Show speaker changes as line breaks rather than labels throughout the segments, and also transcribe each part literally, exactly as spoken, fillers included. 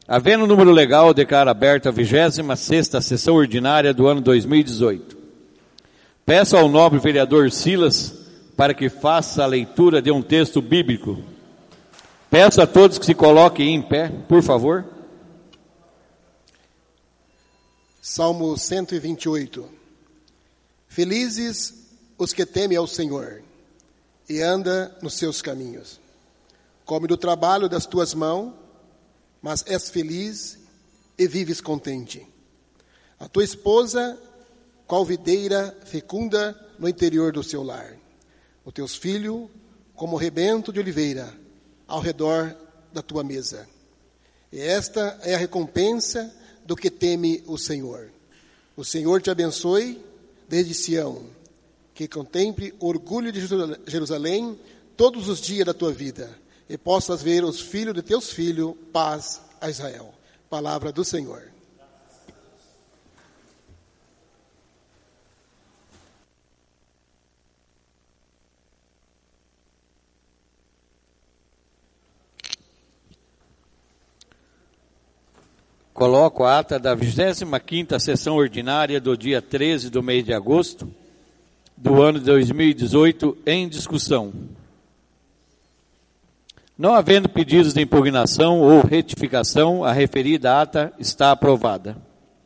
Havendo número legal, declaro aberta a vigésima sexta sessão ordinária do ano dois mil e dezoito. Peço ao nobre vereador Silas para que faça a leitura de um texto bíblico. Peço a todos que se coloquem em pé, por favor.
Salmo cento e vinte e oito. Felizes os que temem ao Senhor e anda nos seus caminhos. Come do trabalho das tuas mãos, mas és feliz e vives contente. A tua esposa, qual videira fecunda no interior do seu lar. Os teus filhos, como rebento de oliveira, ao redor da tua mesa. E esta é a recompensa do que teme o Senhor. O Senhor te abençoe desde Sião, que contemple o orgulho de Jerusalém todos os dias da tua vida, e possas ver os filhos de teus filhos, paz a Israel. Palavra do Senhor.
Coloco a ata da vigésima quinta sessão ordinária do dia treze do mês de agosto do ano de dois mil e dezoito em discussão. Não havendo pedidos de impugnação ou retificação, a referida ata está aprovada.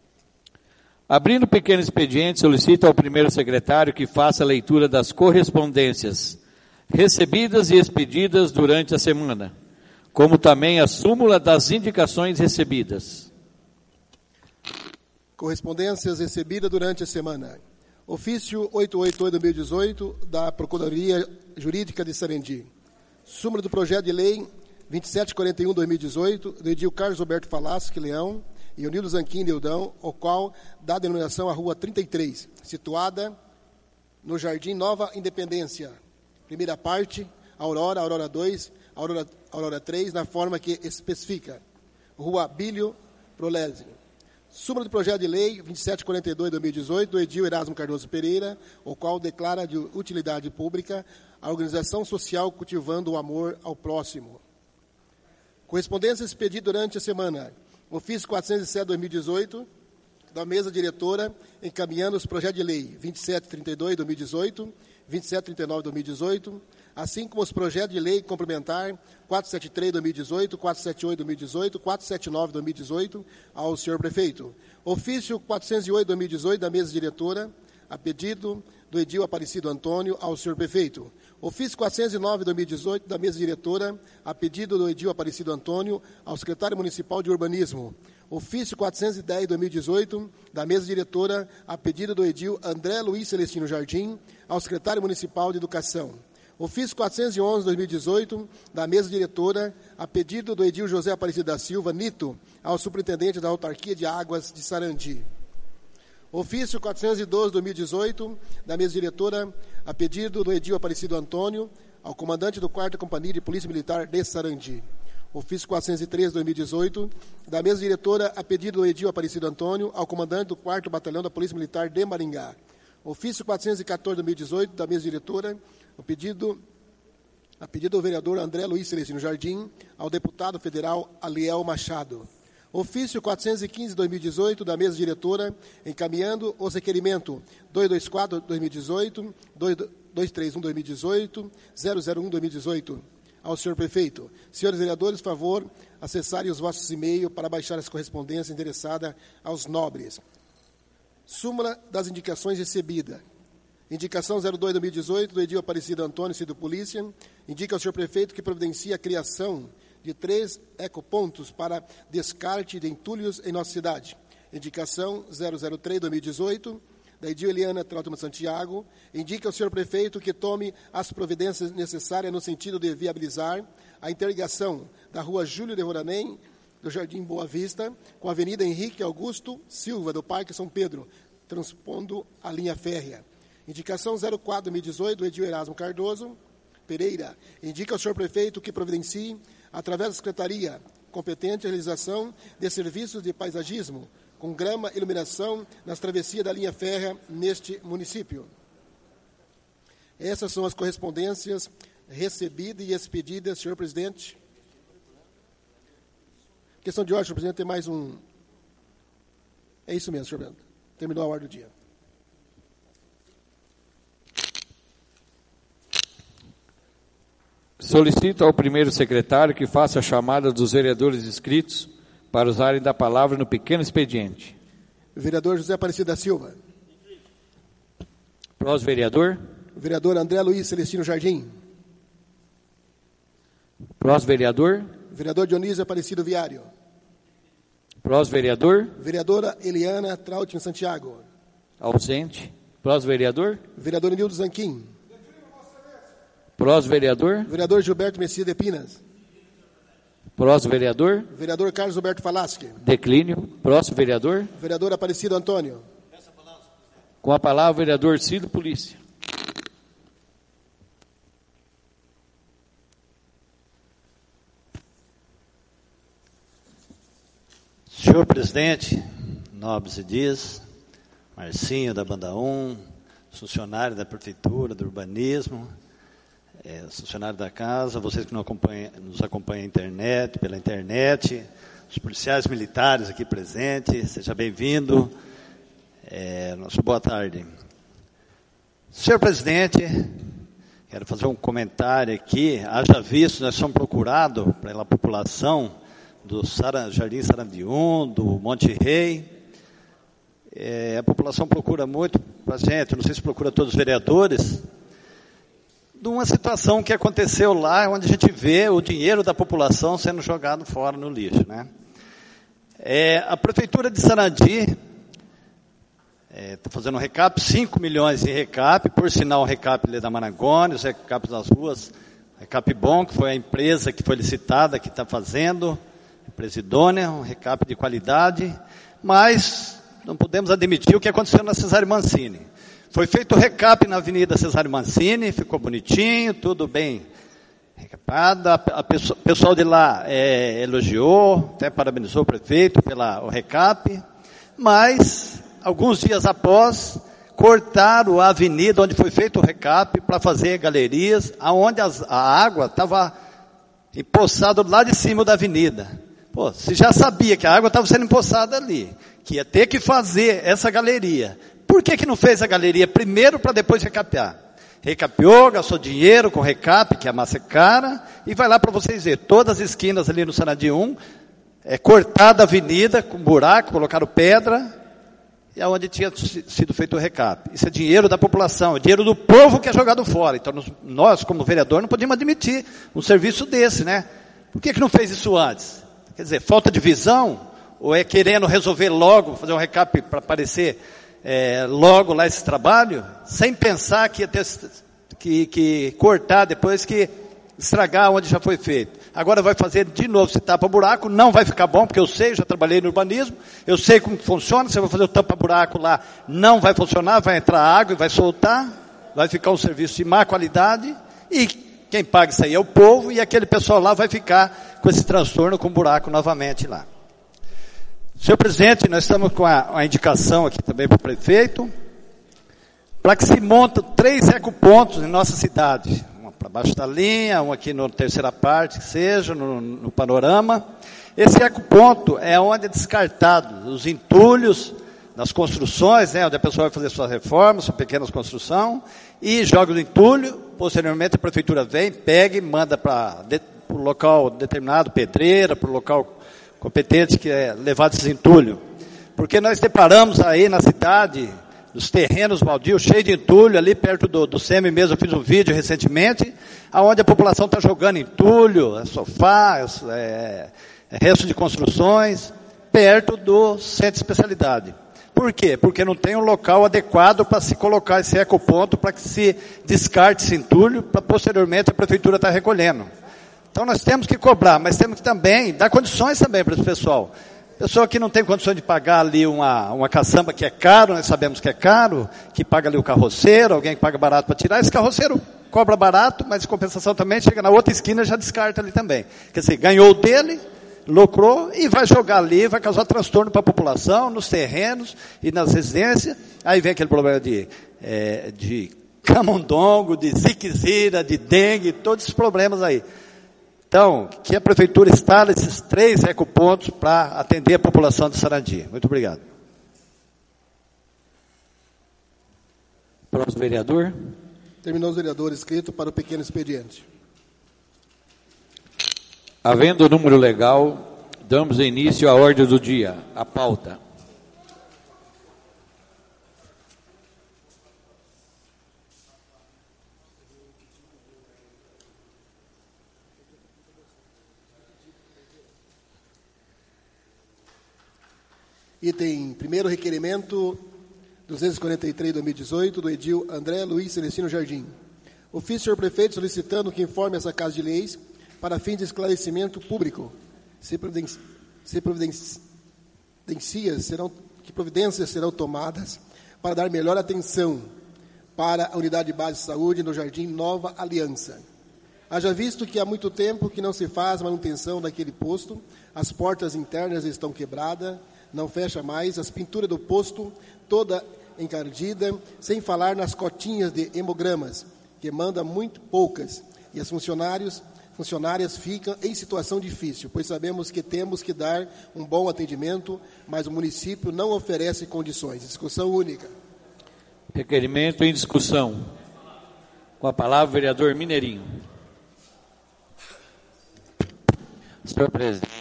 Abrindo pequeno expediente, solicito ao primeiro secretário que faça a leitura das correspondências recebidas e expedidas durante a semana, como também a súmula das indicações recebidas.
Correspondências recebidas durante a semana. Ofício oitocentos e oitenta e oito de dois mil e dezoito da Procuradoria Jurídica de Sarandi. Súmula do projeto de lei vinte e sete quarenta e um de dois mil e dezoito, do edil Carlos Roberto Falaschi Leão e Onildo Zanquim Deudão, o qual dá denominação à Rua trinta e três, situada no Jardim Nova Independência. Primeira parte, Aurora, Aurora dois, Aurora, Aurora três, na forma que especifica. Rua Bílio Prolésio. Súmula do projeto de lei vinte e sete quarenta e dois de dois mil e dezoito, do edil Erasmo Cardoso Pereira, o qual declara de utilidade pública a organização social cultivando o amor ao próximo. Correspondência expedida durante a semana. Ofício quatrocentos e sete de dois mil e dezoito, da mesa diretora, encaminhando os projetos de lei vinte e sete trinta e dois de dois mil e dezoito, vinte e sete trinta e nove de dois mil e dezoito, assim como os projetos de lei complementar quatrocentos e setenta e três de dois mil e dezoito, quatrocentos e setenta e oito de dois mil e dezoito, quatrocentos e setenta e nove de dois mil e dezoito, ao senhor prefeito. Ofício quatrocentos e oito de dois mil e dezoito, da mesa diretora, a pedido do edil Aparecido Antônio, ao senhor prefeito. Ofício quatrocentos e nove de dois mil e dezoito, da mesa diretora, a pedido do edil Aparecido Antônio, ao secretário municipal de urbanismo. Ofício quatrocentos e dez de dois mil e dezoito, da mesa diretora, a pedido do edil André Luiz Celestino Jardim, ao secretário municipal de educação. Ofício quatrocentos e onze de dois mil e dezoito, da mesa diretora, a pedido do edil José Aparecido da Silva, Nito, ao superintendente da autarquia de águas de Sarandi. Ofício quatrocentos e doze de dois mil e dezoito, da mesa diretora, a pedido do edil Aparecido Antônio, ao comandante do quarta Companhia de Polícia Militar de Sarandi. Ofício quatrocentos e treze de dois mil e dezoito, da mesa diretora, a pedido do edil Aparecido Antônio, ao comandante do quarto Batalhão da Polícia Militar de Maringá. Ofício quatrocentos e quatorze de dois mil e dezoito, da mesa diretora, o pedido, a pedido do vereador André Luiz Celestino Jardim, ao deputado federal Aliel Machado. Ofício quatrocentos e quinze de dois mil e dezoito, da mesa diretora, encaminhando os requerimentos duzentos e vinte e quatro de dois mil e dezoito, duzentos e trinta e um de dois mil e dezoito, zero zero um de dois mil e dezoito, ao senhor prefeito. Senhores vereadores, favor, acessarem os vossos e-mails para baixar as correspondências endereçadas aos nobres. Súmula das indicações recebidas. Indicação zero dois de dois mil e dezoito, do edil Aparecido Antônio, Cido Polícia, indica ao senhor prefeito que providencia a criação de três ecopontos para descarte de entulhos em nossa cidade. Indicação zero zero três de dois mil e dezoito, da edil Eliana Trautmann Santiago, indica ao senhor prefeito que tome as providências necessárias no sentido de viabilizar a interligação da rua Júlio de Roranem, do Jardim Boa Vista, com a Avenida Henrique Augusto Silva, do Parque São Pedro, transpondo a linha férrea. Indicação zero quatro de dois mil e dezoito, do edil Erasmo Cardoso Pereira, indica ao senhor prefeito que providencie, através da secretaria competente, a realização de serviços de paisagismo, com grama e iluminação nas travessias da linha férrea neste município. Essas são as correspondências recebidas e expedidas, senhor presidente. Questão de ordem, senhor presidente, tem mais um... É isso mesmo, senhor presidente. Terminou a ordem do dia.
Solicito ao primeiro secretário que faça a chamada dos vereadores inscritos para usarem da palavra no pequeno expediente.
Vereador José Aparecido da Silva.
Próximo vereador.
Vereador André Luiz Celestino Jardim.
Próximo vereador.
Vereador Dionísio Aparecido Viário.
Próximo vereador.
Vereadora Eliana Trautin Santiago.
Ausente. Próximo vereador.
Vereador Nildo Zanquim.
Próximo vereador.
Vereador Gilberto Messias de Pinas.
Próximo vereador.
Vereador Carlos Roberto Falaschi.
Declínio. Próximo vereador.
Vereador Aparecido Antônio.
Com a palavra, o vereador Cido Polícia.
Senhor presidente, nobres e dias, Marcinho da Banda um, funcionário da Prefeitura, do Urbanismo, é, funcionário da casa, vocês que não acompanham, nos acompanham na internet, pela internet, os policiais militares aqui presentes, seja bem-vindo. É, nossa boa tarde. Senhor presidente, quero fazer um comentário aqui. Haja visto, nós somos procurados pela população do Sara, Jardim Sarandium, do Monte Rei. É, a população procura muito para a gente, não sei se procura todos os vereadores, de uma situação que aconteceu lá, onde a gente vê o dinheiro da população sendo jogado fora no lixo, né? É, a Prefeitura de Sarandi está é, fazendo um recap, cinco milhões em recap, por sinal o recap da Marangoni, os recapes das ruas, recap bom, que foi a empresa que foi licitada, que está fazendo, Presidônia, um recap de qualidade, mas não podemos admitir o que aconteceu na Cesário Mancini. Foi feito o recap na Avenida Cesário Mancini, ficou bonitinho, tudo bem recapado, a, a pessoa, o pessoal de lá é, elogiou, até parabenizou o prefeito pelo recap, mas alguns dias após, cortaram a avenida onde foi feito o recap para fazer galerias, aonde as, a água estava empoçada lá de cima da avenida. Pô, você já sabia que a água estava sendo empoçada ali, que ia ter que fazer essa galeria. Por que que não fez a galeria primeiro para depois recapear? Recapeou, gastou dinheiro com recap, que a massa é cara, e vai lá para vocês verem, todas as esquinas ali no Sarandium, é cortada a avenida com buraco, colocaram pedra, e aonde tinha sido feito o recap. Isso é dinheiro da população, é dinheiro do povo que é jogado fora. Então nós, como vereador, não podemos admitir um serviço desse, né? Por que que não fez isso antes? Quer dizer, falta de visão? Ou é querendo resolver logo, fazer um recap para aparecer é, logo lá esse trabalho, sem pensar que ia ter que, que cortar depois, que estragar onde já foi feito. Agora vai fazer de novo, se tapa buraco, não vai ficar bom, porque eu sei, já trabalhei no urbanismo, eu sei como funciona, você vai fazer o tampa buraco lá, não vai funcionar, vai entrar água e vai soltar, vai ficar um serviço de má qualidade, e quem paga isso aí é o povo, e aquele pessoal lá vai ficar com esse transtorno, com buraco novamente lá. Senhor presidente, nós estamos com a, a indicação aqui também para o prefeito, para que se montam três ecopontos em nossa cidade. Uma para baixo da linha, um aqui na terceira parte, que seja, no, no panorama. Esse ecoponto é onde é descartado os entulhos nas construções, né, onde a pessoa vai fazer sua reforma, sua pequena construção, e joga o entulho. Posteriormente a prefeitura vem, pega e manda para o local determinado, pedreira, para o local competente que é levado esse entulho. Porque nós deparamos aí na cidade, nos terrenos baldios, cheios de entulho, ali perto do, do SEMI mesmo, eu fiz um vídeo recentemente, onde a população está jogando entulho, é sofá, é, é resto de construções, perto do centro de especialidade. Por quê? Porque não tem um local adequado para se colocar esse ecoponto, para que se descarte esse entulho, para posteriormente a prefeitura estar recolhendo. Então nós temos que cobrar, mas temos que também dar condições também para esse pessoal. Pessoa que não tem condições de pagar ali uma, uma caçamba que é caro, nós sabemos que é caro, que paga ali o carroceiro, alguém que paga barato para tirar, esse carroceiro cobra barato, mas em compensação também chega na outra esquina e já descarta ali também. Quer dizer, ganhou o dele, lucrou e vai jogar ali, vai causar transtorno para a população, nos terrenos e nas residências. Aí vem aquele problema de, é, de camundongo, de ziquezira, de dengue, todos esses problemas aí. Então, que a Prefeitura instale esses três ecopontos para atender a população de Sarandi. Muito obrigado.
Próximo vereador.
Terminou os vereadores inscritos para o pequeno expediente.
Havendo o número legal, damos início à ordem do dia, a pauta.
Item primeiro, requerimento duzentos e quarenta e três de dois mil e dezoito, do edil André Luiz Celestino Jardim. Ofício, senhor prefeito, solicitando que informe essa Casa de Leis para fim de esclarecimento público. Se, providenci, se providencia, serão, que providências serão tomadas para dar melhor atenção para a unidade de base de saúde no Jardim Nova Aliança. Haja visto que há muito tempo que não se faz manutenção daquele posto, as portas internas estão quebradas, não fecha mais, as pinturas do posto toda encardida, sem falar nas cotinhas de hemogramas, que manda muito poucas, e as funcionários, funcionárias ficam em situação difícil, pois sabemos que temos que dar um bom atendimento, mas o município não oferece condições. Discussão única.
Requerimento em discussão. Com a palavra, o vereador Mineirinho.
Senhor presidente,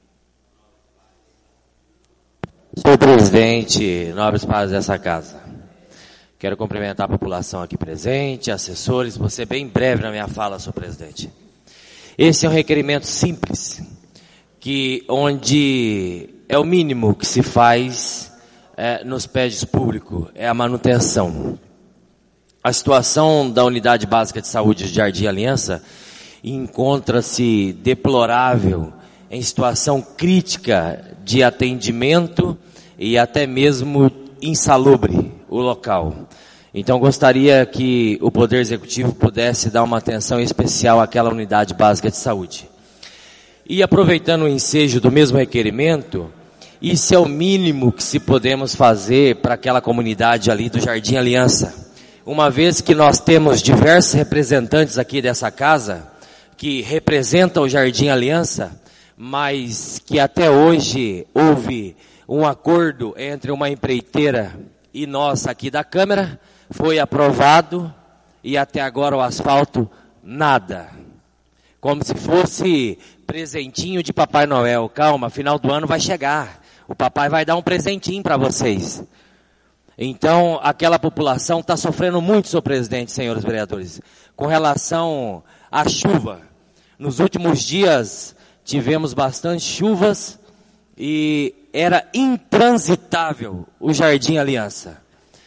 Senhor presidente, nobres padres dessa casa, quero cumprimentar a população aqui presente, assessores, vou ser bem breve na minha fala, senhor presidente. Esse é um requerimento simples, que onde é o mínimo que se faz é, nos prédios públicos, é a manutenção. A situação da Unidade Básica de Saúde de Jardim Aliança encontra-se deplorável, em situação crítica de atendimento e até mesmo insalubre o local. Então gostaria que o Poder Executivo pudesse dar uma atenção especial àquela unidade básica de saúde. E aproveitando o ensejo do mesmo requerimento, isso é o mínimo que se podemos fazer para aquela comunidade ali do Jardim Aliança. Uma vez que nós temos diversos representantes aqui dessa casa, que representam o Jardim Aliança, mas que até hoje houve um acordo entre uma empreiteira e nós aqui da Câmara, foi aprovado e até agora o asfalto, nada. Como se fosse presentinho de Papai Noel. Calma, final do ano vai chegar. O papai vai dar um presentinho para vocês. Então, aquela população está sofrendo muito, senhor presidente, senhores vereadores, com relação à chuva. Nos últimos dias tivemos bastante chuvas e era intransitável o Jardim Aliança.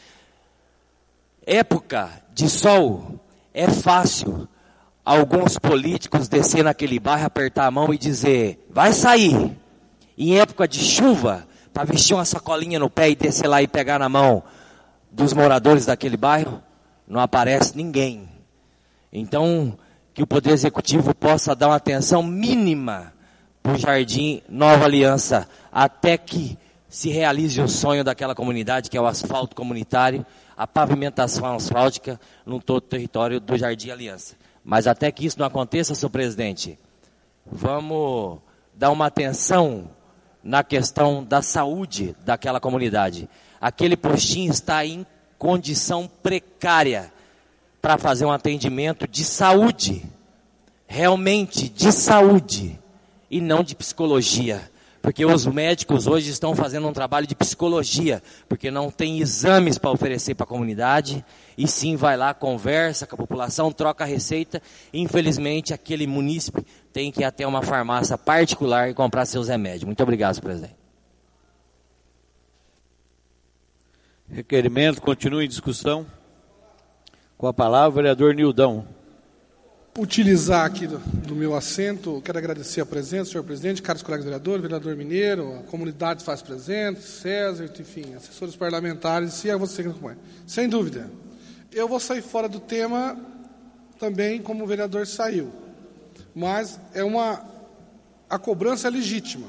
Época de sol, é fácil alguns políticos descer naquele bairro, apertar a mão e dizer, vai sair. Em época de chuva, para vestir uma sacolinha no pé e descer lá e pegar na mão dos moradores daquele bairro, não aparece ninguém. Então, que o Poder Executivo possa dar uma atenção mínima para o Jardim Nova Aliança, até que se realize o sonho daquela comunidade, que é o asfalto comunitário, a pavimentação asfáltica no todo o território do Jardim Aliança. Mas até que isso não aconteça, senhor presidente, vamos dar uma atenção na questão da saúde daquela comunidade. Aquele postinho está em condição precária para fazer um atendimento de saúde, realmente de saúde, e não de psicologia. Porque os médicos hoje estão fazendo um trabalho de psicologia, porque não tem exames para oferecer para a comunidade, e sim vai lá, conversa com a população, troca a receita, e infelizmente aquele munícipe tem que ir até uma farmácia particular e comprar seus remédios. Muito obrigado, senhor presidente.
Requerimento continua em discussão. Com a palavra, o vereador Nildão.
Utilizar aqui do, do meu assento, quero agradecer a presença, senhor presidente, caros colegas vereadores, vereador Mineiro, a comunidade faz presente, César, enfim, assessores parlamentares e a você que acompanha. Sem dúvida, eu vou sair fora do tema também como o vereador saiu, mas é uma, a cobrança é legítima.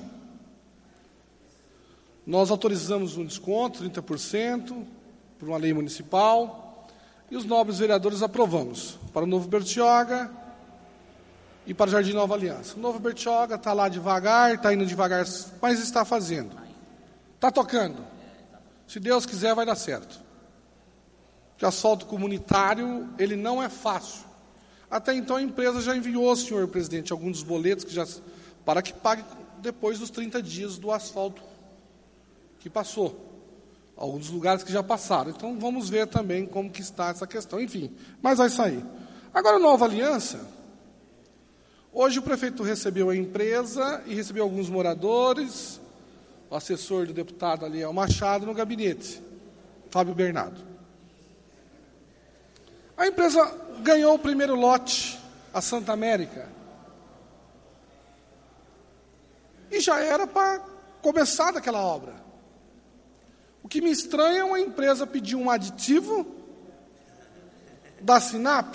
Nós autorizamos um desconto, trinta por cento, por uma lei municipal, e os nobres vereadores aprovamos para o Novo Bertioga e para Jardim Nova Aliança. O Novo Bertioga está lá devagar, está indo devagar, mas está fazendo. Está tocando. Se Deus quiser, vai dar certo. Porque o asfalto comunitário, ele não é fácil. Até então a empresa já enviou, senhor presidente, alguns dos boletos que já, para que pague depois dos trinta dias do asfalto que passou. Alguns lugares que já passaram. Então vamos ver também como que está essa questão. Enfim, mas vai sair. Agora, Nova Aliança, hoje o prefeito recebeu a empresa e recebeu alguns moradores, o assessor do deputado ali é o Machado no gabinete, Fábio Bernardo. A empresa ganhou o primeiro lote, a Santa América. E já era para começar daquela obra. O que me estranha é uma empresa pedir um aditivo da Sinap.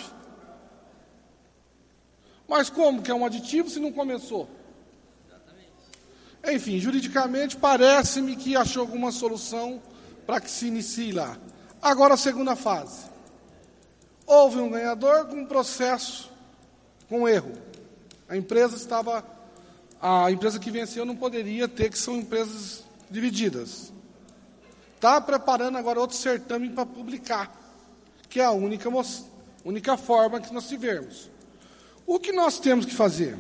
Mas como que é um aditivo se não começou? Enfim, juridicamente, parece-me que achou alguma solução para que se inicie lá. Agora a segunda fase. Houve um ganhador com um processo, com erro. A empresa estava... A empresa que venceu não poderia ter, que são empresas divididas. Está preparando agora outro certame para publicar, que é a única, única forma que nós tivermos. O que nós temos que fazer?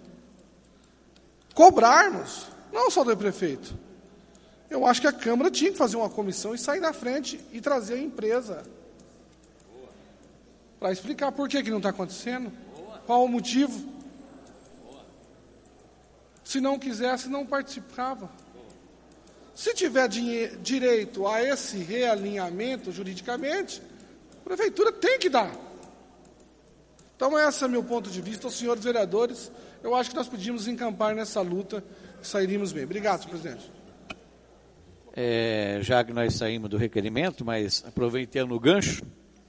Cobrarmos, não só do prefeito. Eu acho que a Câmara tinha que fazer uma comissão e sair na frente e trazer a empresa para explicar por que, que não está acontecendo, qual o motivo. Se não quisesse, não participava. Se tiver direito a esse realinhamento juridicamente, a prefeitura tem que dar. Então, esse é meu ponto de vista. Os senhores vereadores, eu acho que nós podíamos encampar nessa luta e sairíamos bem. Obrigado, senhor presidente.
É, já que nós saímos do requerimento, mas aproveitando o gancho,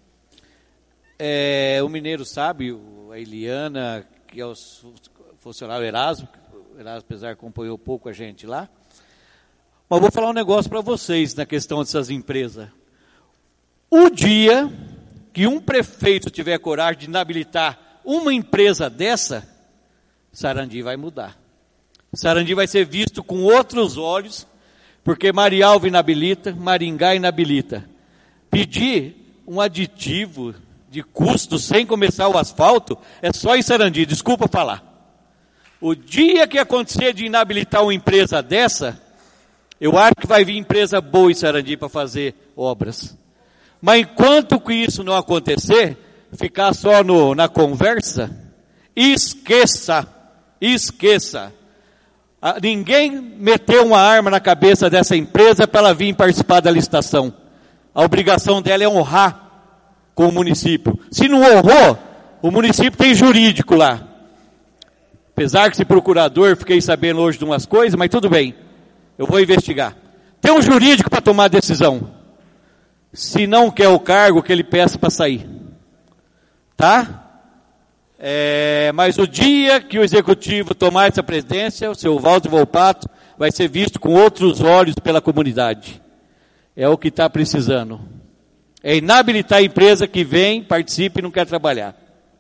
é, o Mineiro sabe, a Eliana, que é o funcionário Erasmo, o Erasmo, apesar, acompanhou pouco a gente lá. Mas vou falar um negócio para vocês na questão dessas empresas. O dia que um prefeito tiver coragem de inabilitar uma empresa dessa, Sarandi vai mudar. Sarandi vai ser visto com outros olhos, porque Marialva inabilita, Maringá inabilita. Pedir um aditivo de custo sem começar o asfalto é só em Sarandi, desculpa falar. O dia que acontecer de inabilitar uma empresa dessa, eu acho que vai vir empresa boa em Sarandi para fazer obras. Mas enquanto que isso não acontecer, ficar só no, na conversa, esqueça, esqueça. Ah, ninguém meteu uma arma na cabeça dessa empresa para ela vir participar da licitação. A obrigação dela é honrar com o município. Se não honrou, o município tem jurídico lá. Apesar que esse procurador, fiquei sabendo hoje de umas coisas, mas tudo bem. Eu vou investigar. Tem um jurídico para tomar a decisão. Se não quer o cargo, que ele peça para sair. Tá? É, mas o dia que o executivo tomar essa presidência, o seu Valdo Volpato vai ser visto com outros olhos pela comunidade. É o que está precisando. É inabilitar a empresa que vem, participa e não quer trabalhar.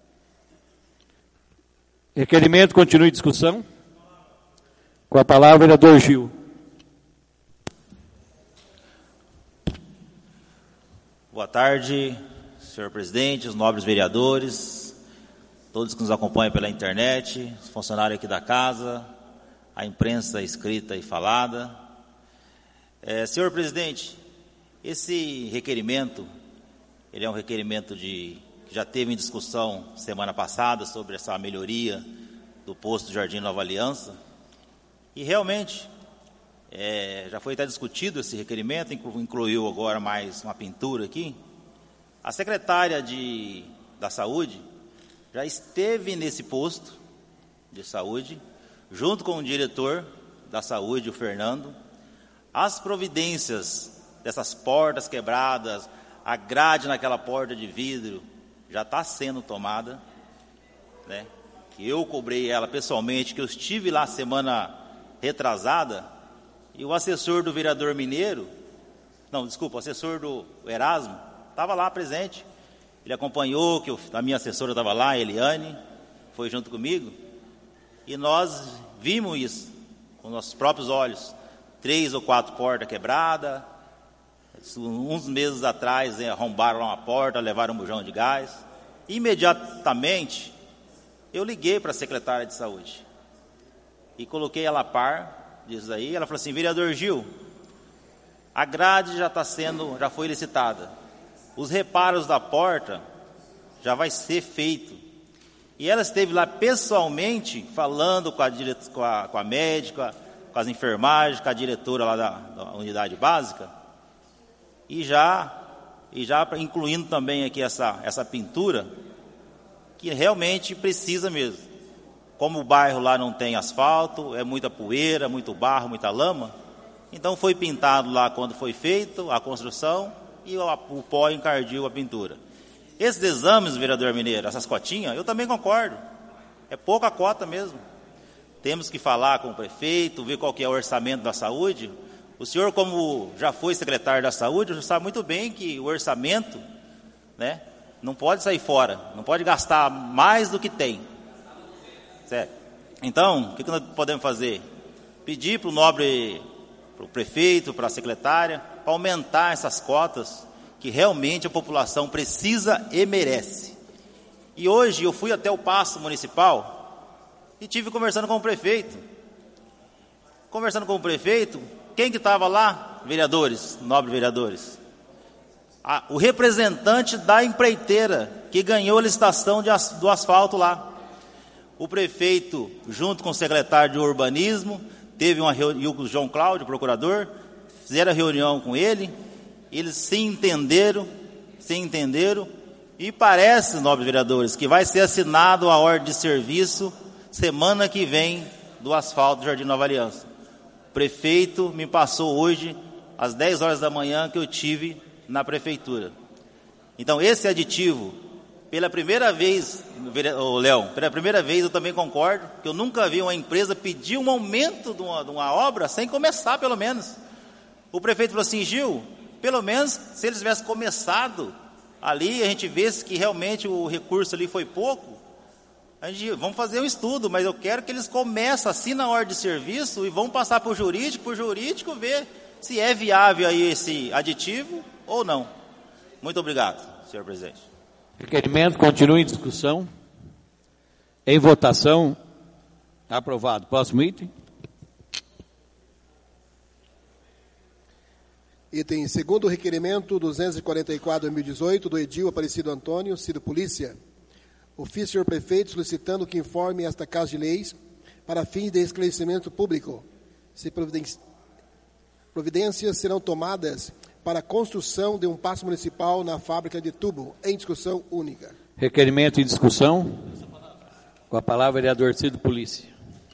Requerimento, continue em discussão. Com a palavra, o vereador Gil.
Boa tarde, senhor presidente, os nobres vereadores, todos que nos acompanham pela internet, os funcionários aqui da casa, a imprensa escrita e falada. É, senhor presidente, esse requerimento, ele é um requerimento de, que já teve em discussão semana passada sobre essa melhoria do posto Jardim Nova Aliança, e realmente é, já foi até discutido esse requerimento, inclu, incluiu agora mais uma pintura aqui. A secretária de, da Saúde já esteve nesse posto de saúde, junto com o diretor da Saúde, o Fernando. As providências dessas portas quebradas, a grade naquela porta de vidro já está sendo tomada, né? Que eu cobrei ela pessoalmente, que eu estive lá semana retrasada, e o assessor do vereador Mineiro, não, desculpa, o assessor do Erasmo, estava lá presente. Ele acompanhou, que eu, a minha assessora estava lá, a Eliane, foi junto comigo, e nós vimos isso com nossos próprios olhos. Três ou quatro portas quebradas. Uns meses atrás, né, arrombaram uma porta, levaram um bujão de gás. Imediatamente, eu liguei para a secretária de saúde e coloquei ela a par disso aí. Ela falou assim: vereador Gil, a grade já está sendo, já foi licitada. Os reparos da porta já vai ser feito. E ela esteve lá pessoalmente falando com a, direto, com a, com a médica, com as enfermagens, com a diretora lá da, da unidade básica, e já, e já incluindo também aqui essa, essa pintura, que realmente precisa mesmo. Como o bairro lá não tem asfalto, é muita poeira, muito barro, muita lama, então foi pintado lá quando foi feito a construção, e o, o pó encardiu a pintura. Esses exames, vereador Mineiro, essas cotinhas, eu também concordo. É pouca cota mesmo. Temos que falar com o prefeito, ver qual que é o orçamento da saúde. O senhor, como já foi secretário da saúde, já sabe muito bem que o orçamento, né, não pode sair fora, não pode gastar mais do que tem. Certo? Então, o que, que nós podemos fazer? Pedir para o nobre, para o prefeito, para a secretária, para aumentar essas cotas, que realmente a população precisa e merece. E hoje eu fui até o Paço Municipal e tive conversando com o prefeito. Conversando com o prefeito, quem que estava lá? Vereadores, nobres vereadores. Ah, o representante da empreiteira que ganhou a licitação de as, do asfalto lá. O prefeito, junto com o secretário de urbanismo, teve uma reunião com o João Cláudio, procurador, fizeram a reunião com ele. Eles se entenderam, se entenderam, e parece, nobres vereadores, que vai ser assinado a ordem de serviço semana que vem do asfalto do Jardim Nova Aliança. O prefeito me passou hoje, às dez horas da manhã, que eu tive na prefeitura. Então, esse aditivo, pela primeira vez, o Léo, pela primeira vez eu também concordo, que eu nunca vi uma empresa pedir um aumento de uma, de uma obra sem começar, pelo menos. O prefeito falou assim: Gil, pelo menos, se eles tivessem começado ali, a gente vê que realmente o recurso ali foi pouco, a gente, vamos fazer um estudo, mas eu quero que eles comecem, assinam a ordem de serviço e vão passar para o jurídico, para o jurídico ver se é viável aí esse aditivo ou não. Muito obrigado, senhor presidente.
Requerimento continua em discussão. Em votação. Aprovado. Próximo item.
Item segundo requerimento duzentos e quarenta e quatro, dois mil e dezoito, do Edil Aparecido Antônio, Cido Polícia. Ofício, senhor prefeito, solicitando que informe esta Casa de Leis para fins de esclarecimento público. Se providências serão tomadas para a construção de um paço municipal na fábrica de tubo, em discussão única.
Requerimento em discussão. Com a palavra, vereador Cido Polícia.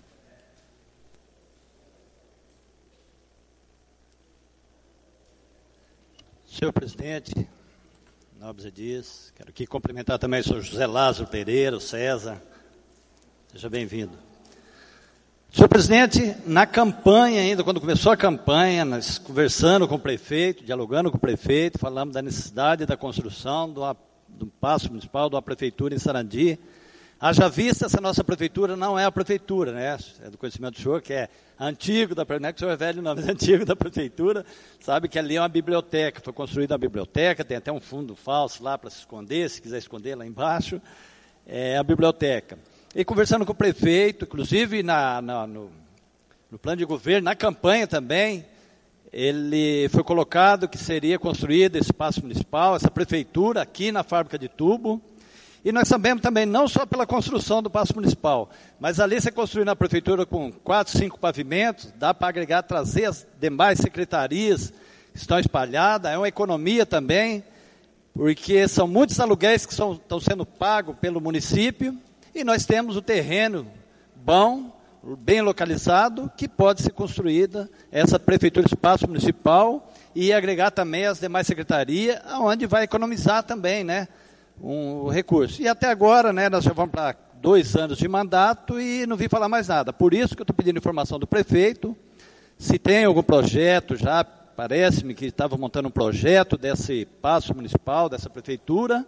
Senhor presidente, nobres edis, quero aqui cumprimentar também o senhor José Lázaro Pereira, o César. Seja bem-vindo. Senhor presidente, na campanha ainda, quando começou a campanha, nós conversando com o prefeito, dialogando com o prefeito, falamos da necessidade da construção do, do paço municipal, de uma prefeitura em Sarandi. Haja vista, essa nossa prefeitura não é a prefeitura, né? É do conhecimento do senhor, que é antigo da prefeitura, não é que o senhor é velho, não, mas é antigo da prefeitura, sabe que ali é uma biblioteca, foi construída uma biblioteca, tem até um fundo falso lá para se esconder, se quiser esconder lá embaixo, é a biblioteca. E conversando com o prefeito, inclusive na, na, no, no plano de governo, na campanha também, ele foi colocado que seria construído esse paço municipal, essa prefeitura aqui na fábrica de tubo. E nós sabemos também, não só pela construção do paço municipal, mas ali você construiu na prefeitura com quatro, cinco pavimentos, dá para agregar, trazer as demais secretarias que estão espalhadas, é uma economia também, porque são muitos aluguéis que são, estão sendo pagos pelo município, e nós temos o terreno bom, bem localizado, que pode ser construída essa prefeitura, espaço municipal, e agregar também as demais secretarias, onde vai economizar também, né? Um recurso. E até agora, né, nós já vamos para dois anos de mandato e não vi falar mais nada. Por isso que eu estou pedindo informação do prefeito, se tem algum projeto já, parece-me que estava montando um projeto desse paço municipal, dessa prefeitura,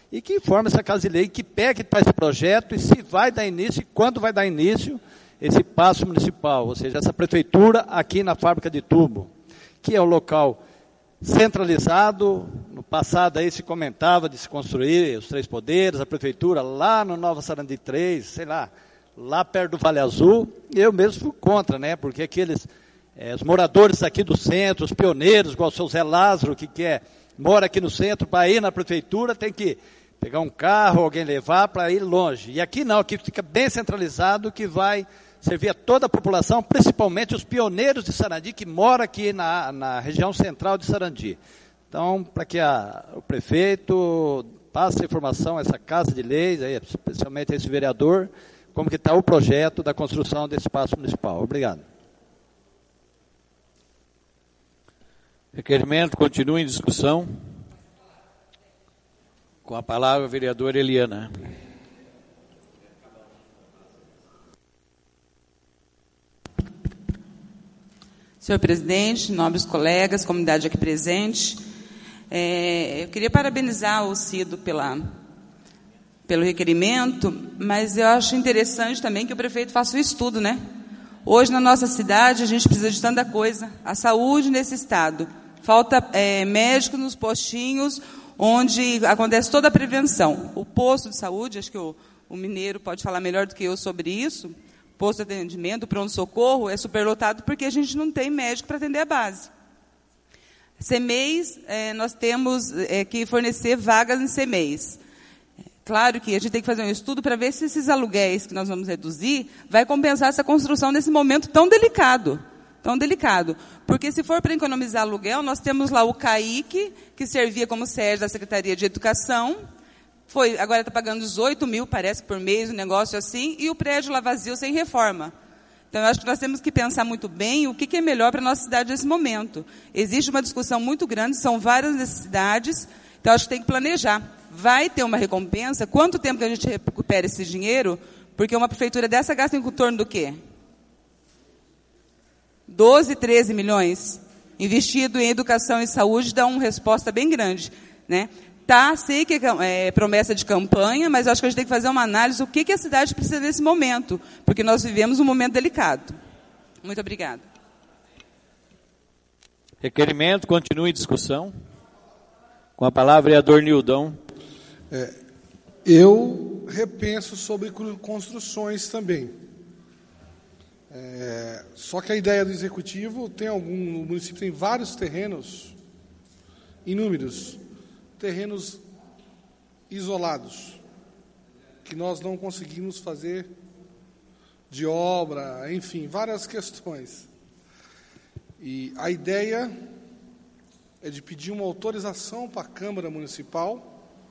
e que informe essa Casa de Lei, que pé que está esse projeto, e se vai dar início, e quando vai dar início esse passo municipal, ou seja, essa prefeitura aqui na fábrica de tubo, que é o local centralizado. No passado aí se comentava de se construir os três poderes, a prefeitura lá no Nova Sarandi três, sei lá, lá perto do Vale Azul, e eu mesmo fui contra, né, porque aqueles, é, os moradores aqui do centro, os pioneiros, igual o seu Zé Lázaro, que quer, mora aqui no centro, para ir na prefeitura tem que pegar um carro, alguém levar para ir longe, e aqui não, aqui fica bem centralizado, que vai servir a toda a população, principalmente os pioneiros de Sarandi, que moram aqui na, na região central de Sarandi. Então, para que a, o prefeito passe a informação a essa Casa de Leis, aí, especialmente a esse vereador, como que está o projeto da construção desse espaço municipal. Obrigado.
Requerimento continua em discussão. Com a palavra a vereadora Eliana.
Senhor presidente, nobres colegas, comunidade aqui presente, é, eu queria parabenizar o Cido pela, pelo requerimento, mas eu acho interessante também que o prefeito faça o estudo, né? Hoje, na nossa cidade, a gente precisa de tanta coisa. A saúde nesse estado. Falta é, médico nos postinhos, onde acontece toda a prevenção. O posto de saúde, acho que o, o mineiro pode falar melhor do que eu sobre isso, posto de atendimento, pronto-socorro, é superlotado porque a gente não tem médico para atender a base. C M E I S, é, nós temos é, que fornecer vagas em C M E I S. Claro que a gente tem que fazer um estudo para ver se esses aluguéis que nós vamos reduzir vai compensar essa construção nesse momento tão delicado. Tão delicado. Porque se for para economizar aluguel, nós temos lá o CAIC, que servia como sede da Secretaria de Educação, foi, agora está pagando dezoito mil, parece, por mês, um negócio assim, e o prédio lá vazio, sem reforma. Então, eu acho que nós temos que pensar muito bem o que, que é melhor para a nossa cidade nesse momento. Existe uma discussão muito grande, são várias necessidades, então acho que tem que planejar. Vai ter uma recompensa? Quanto tempo que a gente recupera esse dinheiro? Porque uma prefeitura dessa gasta em torno do quê? doze, treze milhões. Investido em educação e saúde dá uma resposta bem grande, né? Tá, sei que é, é promessa de campanha, mas eu acho que a gente tem que fazer uma análise do que, que a cidade precisa nesse momento, porque nós vivemos um momento delicado. Muito obrigada.
Requerimento continua em discussão. Com a palavra, vereador Nildão.
É, eu repenso sobre construções também. É, só que a ideia do executivo tem algum, o município tem vários terrenos, inúmeros, terrenos isolados, que nós não conseguimos fazer de obra, enfim, várias questões. E a ideia é de pedir uma autorização para a Câmara Municipal,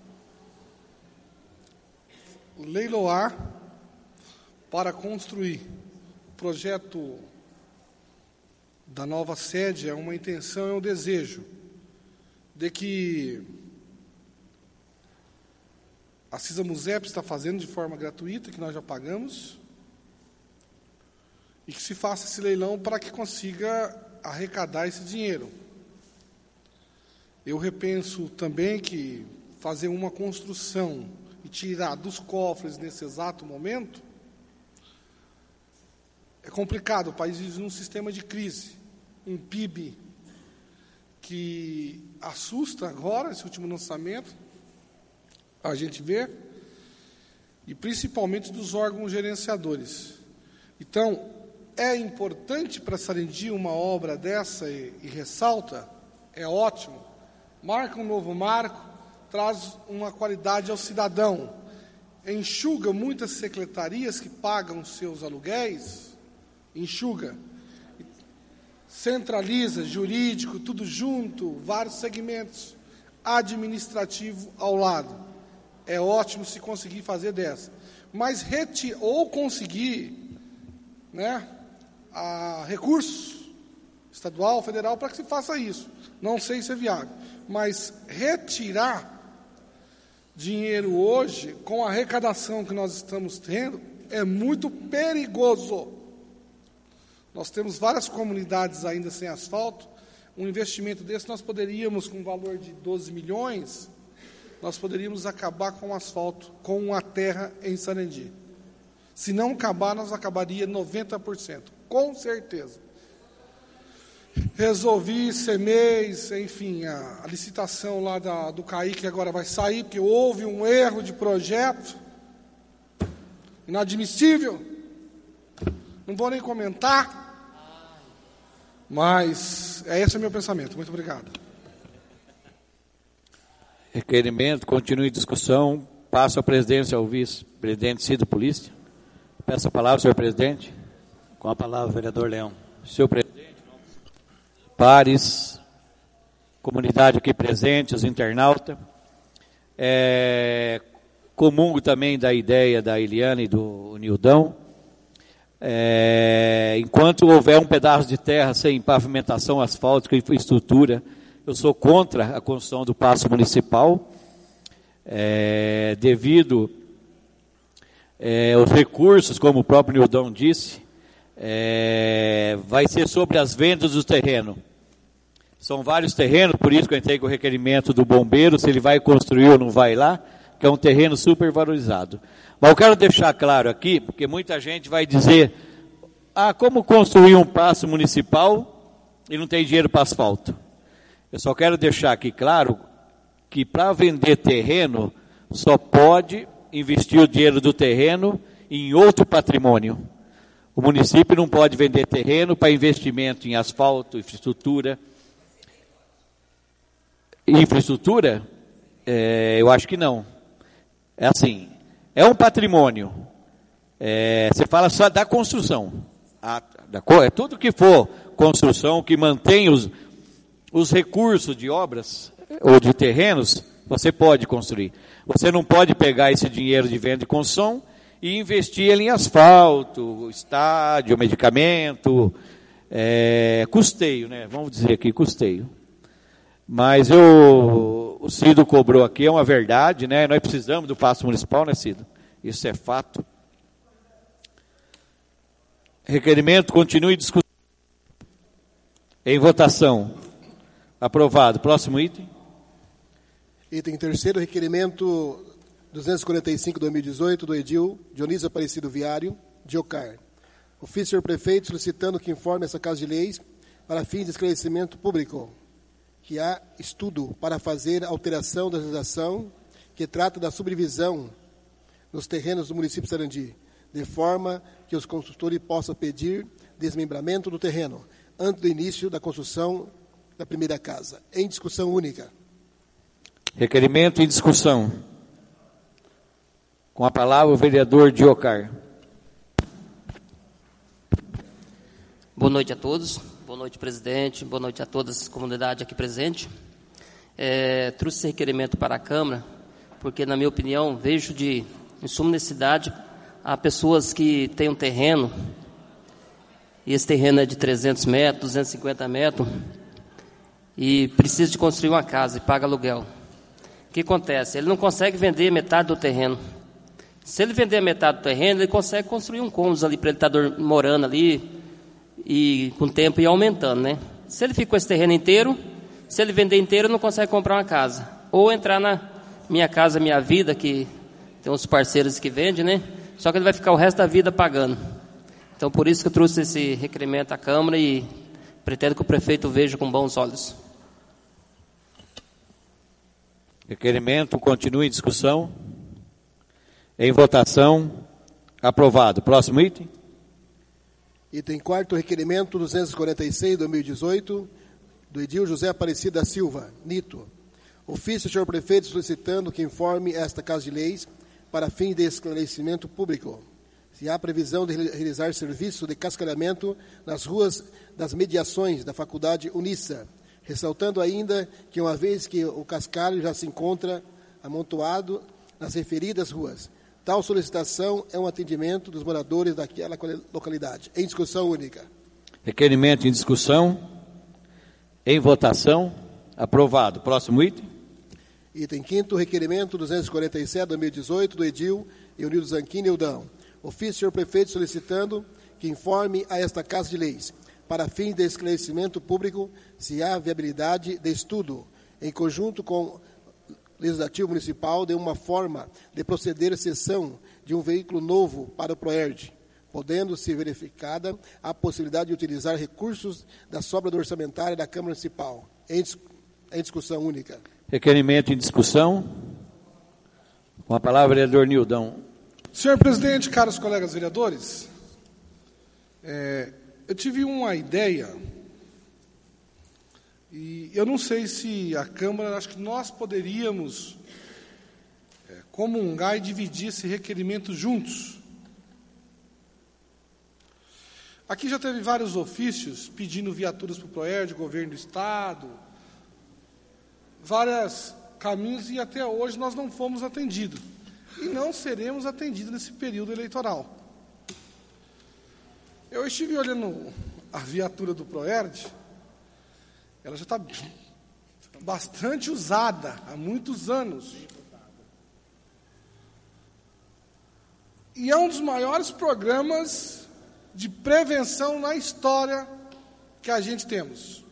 leiloar para construir. O projeto da nova sede é uma intenção, é um desejo de que a CISA Musep está fazendo de forma gratuita, que nós já pagamos, e que se faça esse leilão para que consiga arrecadar esse dinheiro. Eu repenso também que fazer uma construção e tirar dos cofres nesse exato momento é complicado. O país vive num sistema de crise, um P I B que assusta agora, esse último lançamento, a gente vê, e principalmente dos órgãos gerenciadores. Então, é importante para Sarandi uma obra dessa e, e ressalta, é ótimo, marca um novo marco, traz uma qualidade ao cidadão, enxuga muitas secretarias que pagam seus aluguéis, enxuga, centraliza, jurídico, tudo junto, vários segmentos, administrativo ao lado. É ótimo se conseguir fazer dessa. Mas reti- ou conseguir, né, a recurso estadual, federal, para que se faça isso. Não sei se é viável. Mas retirar dinheiro hoje, com a arrecadação que nós estamos tendo, é muito perigoso. Nós temos várias comunidades ainda sem asfalto. Um investimento desse nós poderíamos, com um valor de doze milhões, nós poderíamos acabar com o asfalto, com a terra em Sarandi. Se não acabar, nós acabaria noventa por cento, com certeza. Resolvi esse mês, enfim, a, a licitação lá da, do C A I, que agora vai sair, porque houve um erro de projeto, inadmissível, não vou nem comentar, mas é esse o meu pensamento. Muito obrigado.
Requerimento, continue em discussão, passo a presidência ao vice-presidente Cido Polícia. Peço a palavra, senhor presidente.
Com a palavra, vereador Leão.
Senhor presidente, pares, comunidade aqui presente, os internautas, é, comungo também da ideia da Eliane e do Nildão. É, enquanto houver um pedaço de terra sem pavimentação asfáltica e infraestrutura, eu sou contra a construção do paço municipal, é, devido é, aos recursos, como o próprio Nildão disse, é, vai ser sobre as vendas do terreno. São vários terrenos, por isso que eu entrei com o requerimento do bombeiro, se ele vai construir ou não vai lá, que é um terreno super valorizado. Mas eu quero deixar claro aqui, porque muita gente vai dizer, ah, como construir um paço municipal e não tem dinheiro para asfalto? Eu só quero deixar aqui claro que para vender terreno, só pode investir o dinheiro do terreno em outro patrimônio. O município não pode vender terreno para investimento em asfalto, infraestrutura. Infraestrutura? É, eu acho que não. É assim, é um patrimônio. É, você fala só da construção. A, da, é tudo que for construção, que mantém os, os recursos de obras ou de terrenos, você pode construir. Você não pode pegar esse dinheiro de venda de construção e investir ele em asfalto, estádio, medicamento, é, custeio, né? Vamos dizer aqui, custeio. Mas eu, o Cido cobrou aqui, é uma verdade, né? Nós precisamos do paço municipal, né, Cido? Isso é fato. Requerimento, continue discutindo. Em votação. Aprovado. Próximo item.
Item terceiro, requerimento duzentos e quarenta e cinco, dois mil e dezoito, do edil Dionísio Aparecido Viário, Diocar. Ofício, senhor prefeito, solicitando que informe essa Casa de Leis para fins de esclarecimento público, que há estudo para fazer alteração da legislação que trata da subdivisão nos terrenos do município de Sarandi, de forma que os construtores possam pedir desmembramento do terreno antes do início da construção da primeira casa. Em discussão única.
Requerimento em discussão. Com a palavra o vereador Diocar.
Boa noite a todos. Boa noite, presidente. Boa noite a toda a comunidade aqui presente. É, trouxe esse requerimento para a Câmara, porque, na minha opinião, vejo de, em suma necessidade, há pessoas que têm um terreno, e esse terreno é de trezentos metros, duzentos e cinquenta metros, e precisa de construir uma casa e paga aluguel. O que acontece? Ele não consegue vender metade do terreno. Se ele vender a metade do terreno, ele consegue construir um cômodo ali para ele estar morando ali, e com o tempo ir aumentando, né? Se ele fica com esse terreno inteiro, se ele vender inteiro, não consegue comprar uma casa. Ou entrar na Minha Casa Minha Vida, que tem uns parceiros que vendem, né? Só que ele vai ficar o resto da vida pagando. Então, por isso que eu trouxe esse requerimento à Câmara e pretendo que o prefeito veja com bons olhos.
Requerimento continue em discussão. Em votação. Aprovado. Próximo item.
Item quarto, requerimento duzentos e quarenta e seis, dois mil e dezoito, do edil José Aparecido da Silva, Nito. Ofício, senhor prefeito, solicitando que informe esta Casa de Leis para fim de esclarecimento público, se há previsão de realizar serviço de cascalhamento nas ruas das mediações da Faculdade Unissa, ressaltando ainda que, uma vez que o cascalho já se encontra amontoado nas referidas ruas, tal solicitação é um atendimento dos moradores daquela localidade. Em discussão única.
Requerimento em discussão. Em votação. Aprovado. Próximo item.
Item quinto, requerimento duzentos e quarenta e sete, dois mil e dezoito, do edil Eunildo Zanquini Eudão. Ofício, senhor prefeito, solicitando que informe a esta Casa de Leis, para fim de esclarecimento público, se há viabilidade de estudo, em conjunto com Legislativo Municipal de uma forma de proceder à cessão de um veículo novo para o PROERD, podendo ser verificada a possibilidade de utilizar recursos da sobra do orçamentário da Câmara Municipal. Em, dis em discussão única.
Requerimento em discussão. Com a palavra, vereador Nildão.
Senhor presidente, caros colegas vereadores, é, eu tive uma ideia, e eu não sei se a Câmara, acho que nós poderíamos é, comungar e dividir esse requerimento juntos. Aqui já teve vários ofícios pedindo viaturas para o PROERD, governo do Estado, vários caminhos, e até hoje nós não fomos atendidos. E não seremos atendidos nesse período eleitoral. Eu estive olhando a viatura do PROERD, ela já está bastante usada, há muitos anos. E é um dos maiores programas de prevenção na história que a gente temos.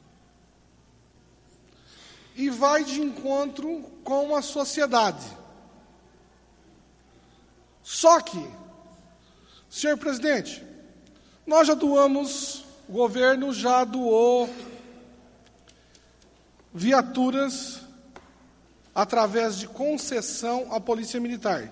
E vai de encontro com a sociedade. Só que, senhor presidente, nós já doamos, o governo já doou viaturas através de concessão à Polícia Militar.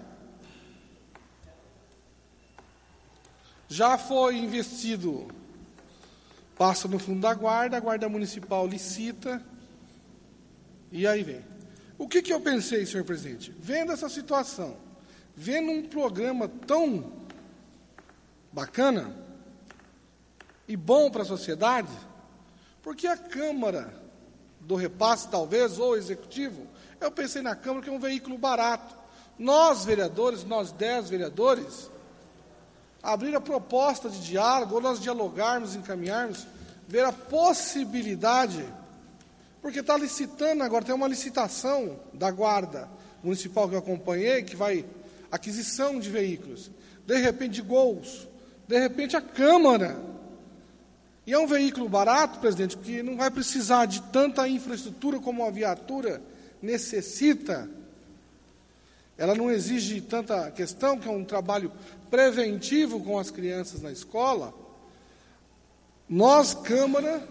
Já foi investido, passa no fundo da Guarda, a Guarda Municipal licita, e aí vem. O que, que eu pensei, senhor presidente? Vendo essa situação, vendo um programa tão bacana e bom para a sociedade, porque a Câmara do repasse, talvez, ou o Executivo, eu pensei na Câmara que é um veículo barato. Nós, vereadores, nós dez vereadores, abrir a proposta de diálogo, ou nós dialogarmos, encaminharmos, ver a possibilidade, porque está licitando agora, tem uma licitação da Guarda Municipal que eu acompanhei, que vai, aquisição de veículos, de repente de Gols, de repente a Câmara, e é um veículo barato, presidente, que não vai precisar de tanta infraestrutura como a viatura necessita, ela não exige tanta questão, que é um trabalho preventivo com as crianças na escola, nós, Câmara,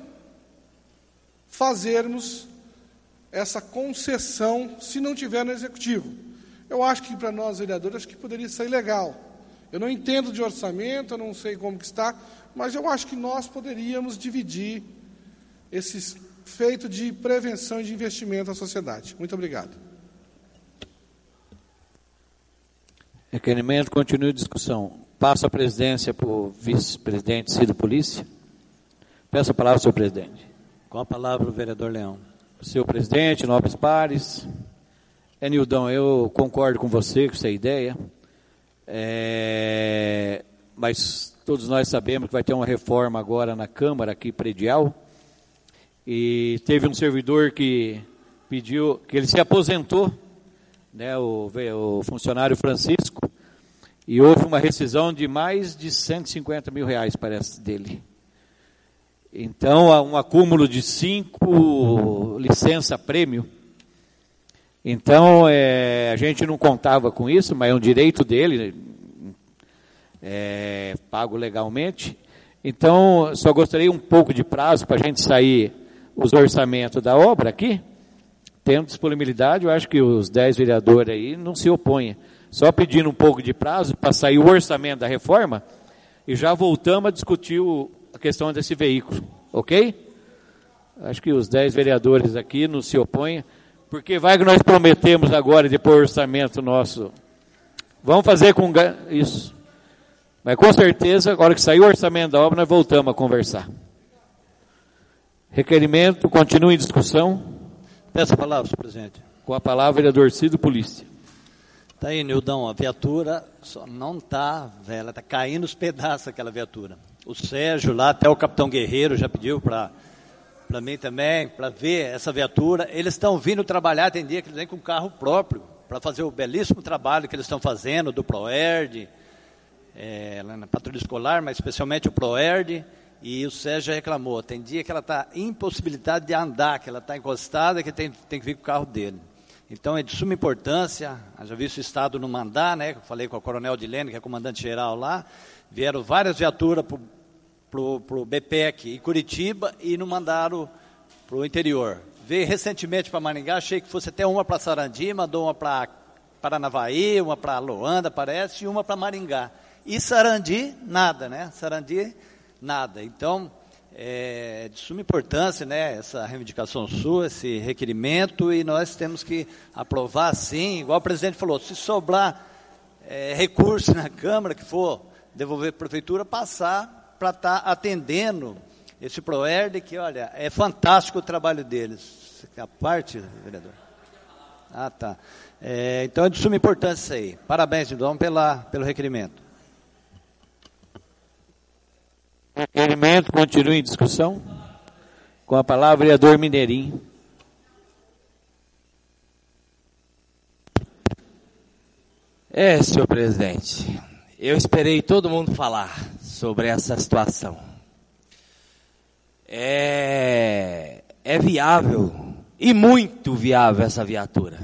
fazermos essa concessão, se não tiver no Executivo. Eu acho que, para nós, vereadores, acho que poderia sair legal. Eu não entendo de orçamento, eu não sei como que está, mas eu acho que nós poderíamos dividir esse feito de prevenção e de investimento à sociedade. Muito obrigado.
Requerimento, continua a discussão. Passo a presidência para o vice-presidente Cido Polícia. Peço a palavra ao senhor presidente.
Com a palavra o vereador Leão.
Senhor presidente, nobres pares. É, Nildão, eu concordo com você, com essa ideia. É, mas todos nós sabemos que vai ter uma reforma agora na Câmara, aqui predial. E teve um servidor que pediu, que ele se aposentou, né, o, o funcionário Francisco, e houve uma rescisão de mais de cento e cinquenta mil reais, parece, dele. Então, há um acúmulo de cinco licença-prêmio. Então, é, a gente não contava com isso, mas é um direito dele, é, pago legalmente. Então, só gostaria um pouco de prazo para a gente sair os orçamentos da obra aqui. Tendo disponibilidade, eu acho que os dez vereadores aí não se opõem. Só pedindo um pouco de prazo para sair o orçamento da reforma e já voltamos a discutir o, a questão desse veículo, ok? Acho que os dez vereadores aqui não se opõem, porque vai que nós prometemos agora, depois do orçamento nosso, vamos fazer com isso. Mas com certeza, agora que sair o orçamento da obra, nós voltamos a conversar. Requerimento, continua em discussão.
Peço a palavra, senhor presidente.
Com a palavra, vereador Cido Polícia.
Está aí, Nildão, a viatura só não está, ela está caindo os pedaços, aquela viatura. O Sérgio lá, até o capitão Guerreiro já pediu para para mim também, para ver essa viatura. Eles estão vindo trabalhar, tem dia que eles vêm com carro próprio, para fazer o belíssimo trabalho que eles estão fazendo, do PROERD, é, lá na patrulha escolar, mas especialmente o PROERD. E o Sérgio já reclamou, tem dia que ela está impossibilitada de andar, que ela está encostada, que tem, tem que vir com o carro dele. Então é de suma importância, já visto o Estado não mandar, né? Eu falei com a Coronel Dilene, que é comandante-geral lá, vieram várias viaturas para o B P E C e Curitiba e não mandaram para o interior. Veio recentemente para Maringá, achei que fosse até uma para Sarandi, mandou uma para Paranavaí, uma para Loanda, parece, e uma para Maringá. E Sarandi, nada, né? Sarandi, nada. Então, é de suma importância, né, essa reivindicação sua, esse requerimento, e nós temos que aprovar sim, igual o presidente falou, se sobrar é, recurso na Câmara, que for devolver para a Prefeitura, passar para estar tá atendendo esse PROERD, que, olha, é fantástico o trabalho deles. A parte, vereador? Ah, tá. É, então é de suma importância isso aí. Parabéns, então, pela, pelo requerimento.
O requerimento continua em discussão. Com a palavra, vereador Mineirinho.
É, senhor presidente, eu esperei todo mundo falar sobre essa situação. É, é viável, e muito viável essa viatura.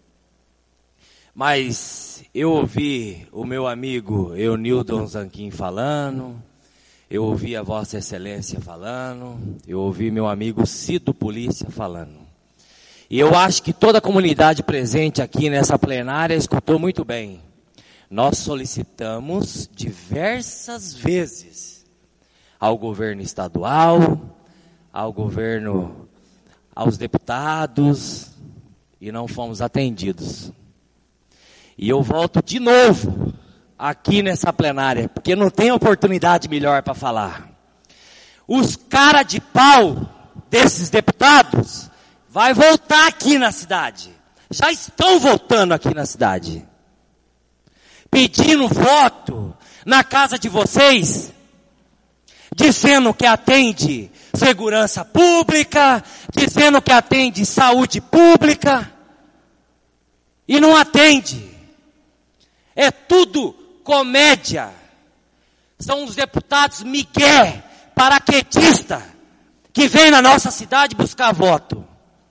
Mas eu ouvi o meu amigo Eunildon Zanquim falando, eu ouvi a Vossa Excelência falando, eu ouvi meu amigo Cido Polícia falando. E eu acho que toda a comunidade presente aqui nessa plenária escutou muito bem. Nós solicitamos diversas vezes ao governo estadual, ao governo, aos deputados, e não fomos atendidos. E eu volto de novo aqui nessa plenária, porque não tem oportunidade melhor para falar. Os cara de pau desses deputados vai voltar aqui na cidade. Já estão voltando aqui na cidade. Pedindo voto na casa de vocês, dizendo que atende segurança pública, dizendo que atende saúde pública, e não atende. É tudo comédia. São os deputados migué, paraquedista, que vêm na nossa cidade buscar voto.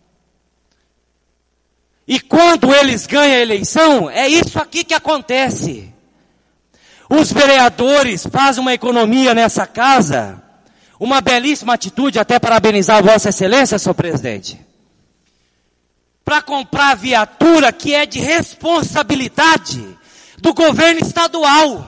E quando eles ganham a eleição, é isso aqui que acontece. Os vereadores fazem uma economia nessa casa, uma belíssima atitude, até parabenizar a Vossa Excelência, senhor presidente, para comprar viatura que é de responsabilidade do governo estadual,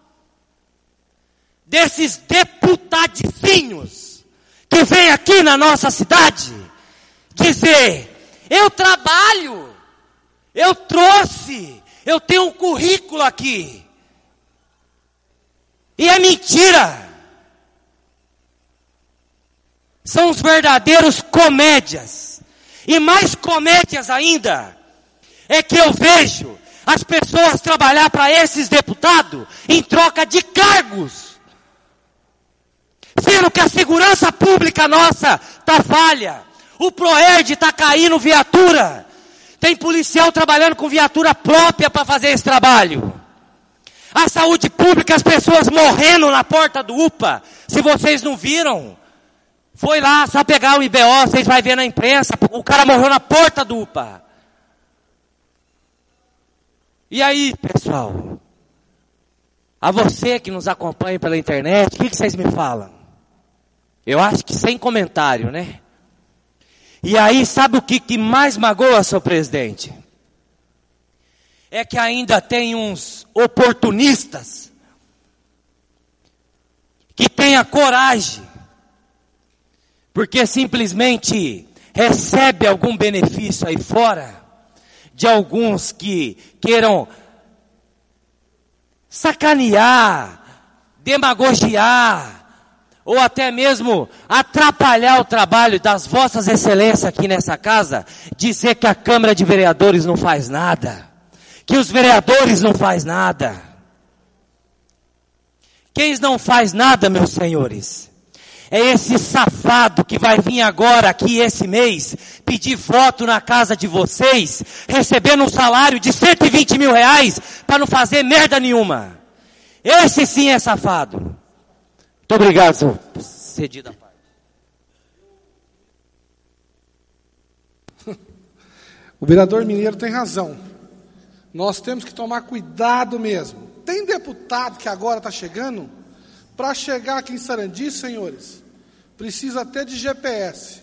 desses deputadicinhos que vêm aqui na nossa cidade dizer: eu trabalho, eu trouxe, eu tenho um currículo aqui. E é mentira. São os verdadeiros comédias. E mais comédias ainda é que eu vejo as pessoas trabalhar para esses deputados em troca de cargos, sendo que a segurança pública nossa está falha, o PROERD está caindo viatura, tem policial trabalhando com viatura própria para fazer esse trabalho, a saúde pública, as pessoas morrendo na porta do U P A. Se vocês não viram, foi lá, só pegar o I B O, vocês vão ver na imprensa, o cara morreu na porta do U P A. E aí, pessoal, a você que nos acompanha pela internet, o que, que vocês me falam? Eu acho que sem comentário, né? E aí, sabe o que, que mais magoa, senhor presidente? É que ainda tem uns oportunistas que têm a coragem, porque simplesmente recebe algum benefício aí fora, de alguns que queiram sacanear, demagogiar, ou até mesmo atrapalhar o trabalho das vossas excelências aqui nessa casa, dizer que a Câmara de Vereadores não faz nada, que os vereadores não faz nada. Quem não faz nada, meus senhores, é esse safado que vai vir agora aqui esse mês, pedir voto na casa de vocês, recebendo um salário de cento e vinte mil reais, para não fazer merda nenhuma. Esse sim é safado. Muito obrigado, senhor. Cedido a parte.
O vereador Mineiro tem razão. Nós temos que tomar cuidado mesmo. Tem deputado que agora está chegando, para chegar aqui em Sarandi, senhores, precisa até de G P S.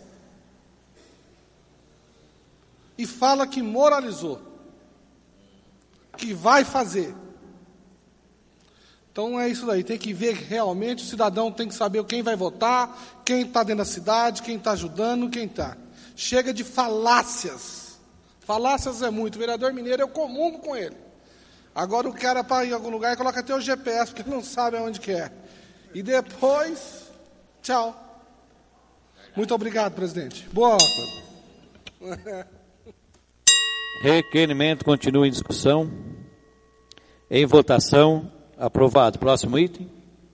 E fala que moralizou, que vai fazer. Então é isso daí, tem que ver realmente, o cidadão tem que saber quem vai votar, quem está dentro da cidade, quem está ajudando, quem está. Chega de falácias. Falácias é muito. O vereador Mineiro, eu comungo com ele. Agora o cara para ir em algum lugar coloca até o G P S, porque não sabe aonde que é. E depois, tchau. Muito obrigado, presidente. Boa obra.
Requerimento continua em discussão. Em votação. Aprovado. Próximo item.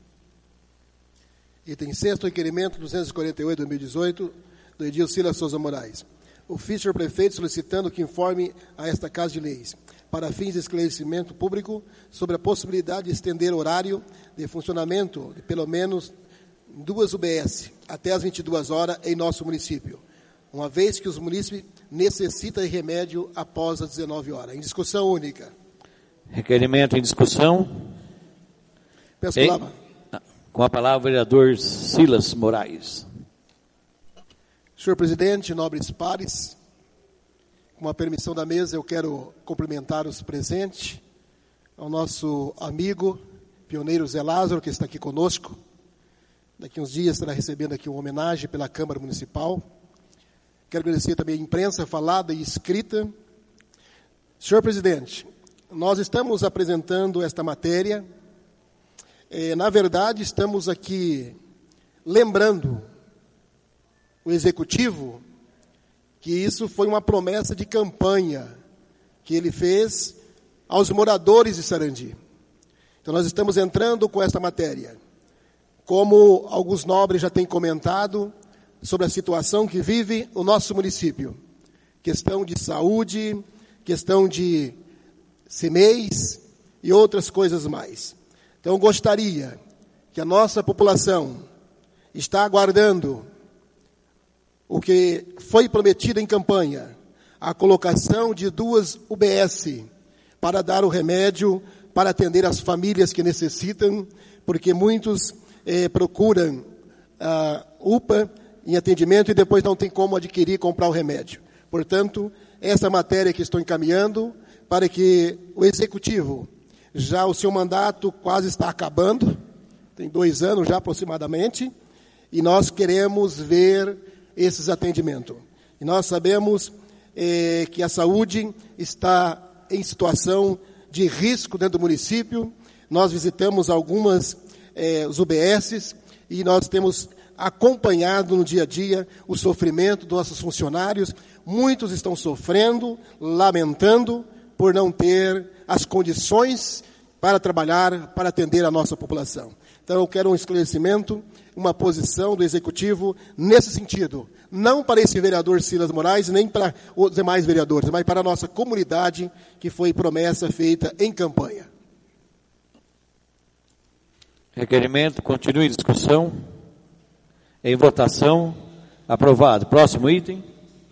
Item sexto, requerimento duzentos e quarenta e oito, dois mil e dezoito, do Edil Silas Souza Moraes. Ofício ao prefeito solicitando que informe a esta Casa de Leis, para fins de esclarecimento público, sobre a possibilidade de estender o horário de funcionamento de pelo menos duas U B S até as vinte e duas horas em nosso município, uma vez que os munícipes necessitam de remédio após as dezenove horas. Em discussão única.
Requerimento em discussão.
Peço
Em,
palavra.
com a palavra o vereador Silas Moraes.
Senhor presidente, nobres pares, com a permissão da mesa, eu quero cumprimentar os presentes, ao nosso amigo, pioneiro Zé Lázaro, que está aqui conosco. Daqui uns dias estará recebendo aqui uma homenagem pela Câmara Municipal. Quero agradecer também a imprensa falada e escrita. Senhor presidente, nós estamos apresentando esta matéria. Eh, na verdade, estamos aqui lembrando o Executivo que isso foi uma promessa de campanha que ele fez aos moradores de Sarandi. Então, nós estamos entrando com esta matéria. Como alguns nobres já têm comentado sobre a situação que vive o nosso município. Questão de saúde, questão de C M E is e outras coisas mais. Então, gostaria que a nossa população está aguardando o que foi prometido em campanha, a colocação de duas U B S para dar o remédio, para atender as famílias que necessitam, porque muitos eh, procuram a U P A em atendimento e depois não tem como adquirir e comprar o remédio. Portanto, essa matéria que estou encaminhando para que o Executivo, já o seu mandato quase está acabando, tem dois anos já aproximadamente, e nós queremos ver esses atendimentos. E nós sabemos eh, que a saúde está em situação de risco dentro do município. Nós visitamos algumas eh, os U B S e nós temos acompanhado no dia a dia o sofrimento dos nossos funcionários. Muitos estão sofrendo, lamentando por não ter as condições para trabalhar, para atender a nossa população. Então, eu quero um esclarecimento, uma posição do Executivo nesse sentido. Não para esse vereador Silas Moraes, nem para os demais vereadores, mas para a nossa comunidade, que foi promessa feita em campanha.
Requerimento continua em discussão. Em votação. Aprovado. Próximo item.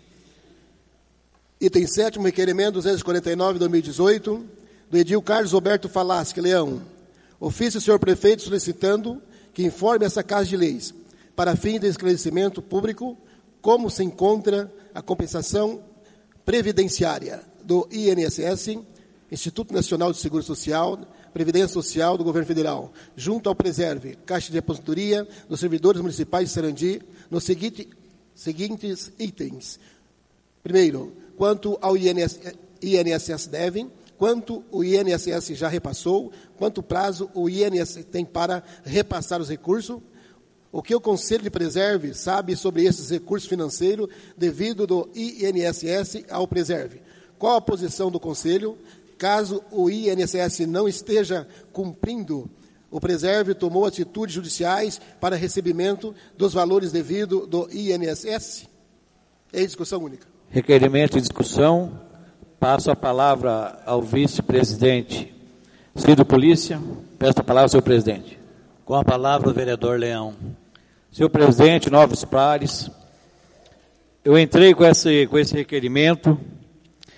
Item sétimo, requerimento duzentos e quarenta e nove, dois mil e dezoito, do edil Carlos Roberto Falaschi Leão. Ofício, senhor prefeito, solicitando que informe essa Casa de Leis, para fim de esclarecimento público, como se encontra a compensação previdenciária do I N S S, Instituto Nacional de Seguro Social, Previdência Social do Governo Federal, junto ao Preserve, Caixa de Aposentadoria dos Servidores Municipais de Sarandi, nos seguinte, seguintes itens. Primeiro, quanto ao I N S S devem, quanto o I N S S já repassou, quanto prazo o I N S S tem para repassar os recursos, o que o Conselho de Preserve sabe sobre esses recursos financeiros devido do I N S S ao Preserve, qual a posição do Conselho, caso o I N S S não esteja cumprindo, o Preserve tomou atitudes judiciais para recebimento dos valores devidos do I N S S? É discussão única.
Requerimento em discussão. Passo a palavra ao vice-presidente Cido Polícia. Peço a palavra ao senhor presidente.
Com a palavra o vereador Leão.
Senhor presidente, nobres pares, eu entrei com esse, com esse requerimento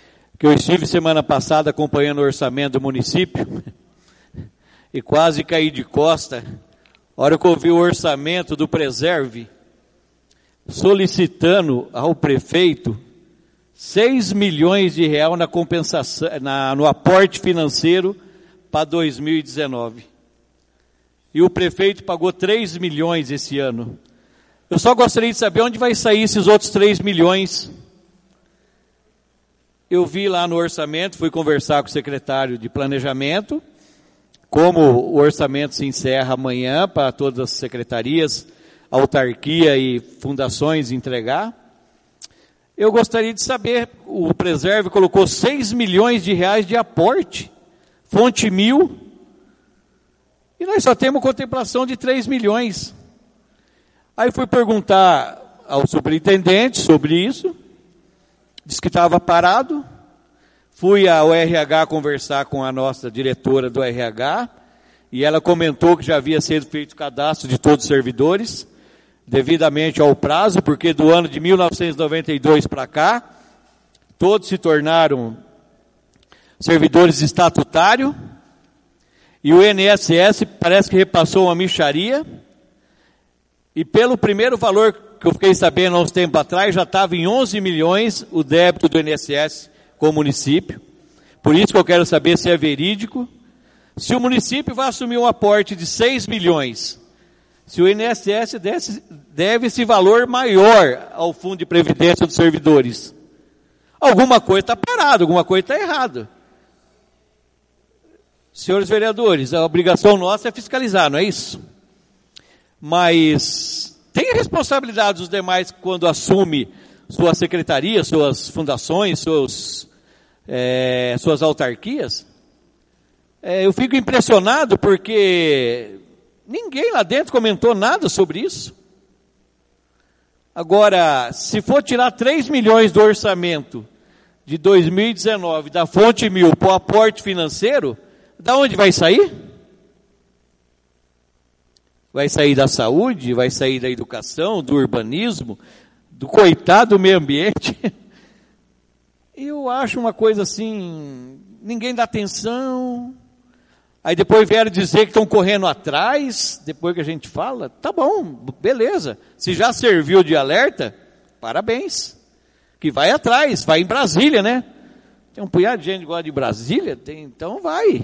que eu estive semana passada acompanhando o orçamento do município e quase caí de costa, a hora que eu vi o orçamento do Preserve, solicitando ao prefeito seis milhões de reais na compensação, na, no aporte financeiro para dois mil e dezenove. E o prefeito pagou três milhões esse ano. Eu só gostaria de saber onde vai sair esses outros três milhões. Eu vi lá no orçamento, fui conversar com o secretário de planejamento, como o orçamento se encerra amanhã para todas as secretarias, autarquia e fundações entregar. Eu gostaria de saber, o Preserve colocou seis milhões de reais de aporte, fonte mil, e nós só temos contemplação de três milhões. Aí fui perguntar ao superintendente sobre isso, disse que estava parado, fui ao R H conversar com a nossa diretora do R H, e ela comentou que já havia sido feito o cadastro de todos os servidores, devidamente ao prazo, porque do ano de mil novecentos e noventa e dois para cá, todos se tornaram servidores estatutários, e o I N S S parece que repassou uma mixaria, e pelo primeiro valor que eu fiquei sabendo há uns tempos atrás, já estava em onze milhões o débito do I N S S com o município. Por isso que eu quero saber se é verídico. Se o município vai assumir um aporte de seis milhões, se o I N S S deve, deve esse valor maior ao Fundo de Previdência dos Servidores, alguma coisa está parada, alguma coisa está errada. Senhores vereadores, a obrigação nossa é fiscalizar, não é isso? Mas tem a responsabilidade dos demais quando assume sua secretaria, suas fundações, seus, é, suas autarquias. É, eu fico impressionado porque ninguém lá dentro comentou nada sobre isso. Agora, se for tirar três milhões do orçamento de dois mil e dezenove da fonte mil para o aporte financeiro, da onde vai sair? Vai sair da saúde, vai sair da educação, do urbanismo, do coitado do meio ambiente. Eu acho uma coisa assim, ninguém dá atenção. Aí depois vieram dizer que estão correndo atrás, depois que a gente fala, tá bom, beleza. Se já serviu de alerta, parabéns. Que vai atrás, vai em Brasília, né? Tem um punhado de gente que gosta de Brasília, tem, então vai.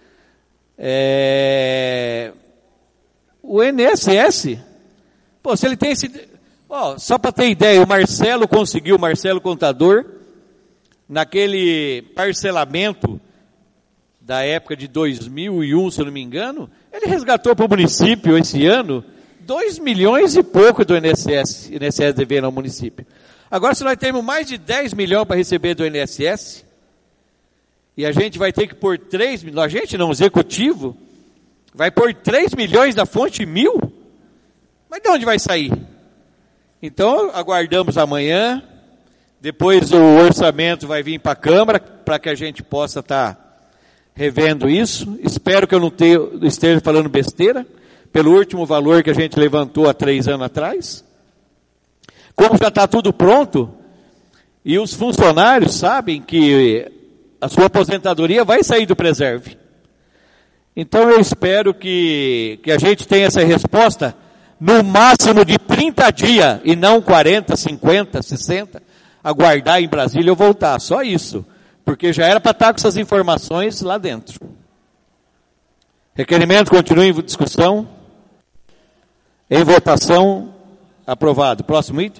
É... O I N S S, pô, se ele tem esse... Ó, só para ter ideia, o Marcelo conseguiu, o Marcelo Contador, naquele parcelamento da época de dois mil e um, se eu não me engano, ele resgatou para o município esse ano dois milhões e pouco do I N S S, I N S S devendo ao município. Agora, se nós temos mais de dez milhões para receber do I N S S, e a gente vai ter que pôr três milhões, a gente não, o executivo, vai pôr três milhões da fonte mil? Mas de onde vai sair? Então, aguardamos amanhã, depois o orçamento vai vir para a Câmara, para que a gente possa estar tá revendo isso. Espero que eu não tenha, esteja falando besteira, pelo último valor que a gente levantou há três anos atrás. Como já está tudo pronto, e os funcionários sabem que a sua aposentadoria vai sair do Preserve. Então eu espero que, que a gente tenha essa resposta no máximo de trinta dias, e não quarenta, cinquenta, sessenta, aguardar em Brasília eu voltar, só isso. Porque já era para estar com essas informações lá dentro. Requerimento continua em discussão. Em votação, aprovado. Próximo item.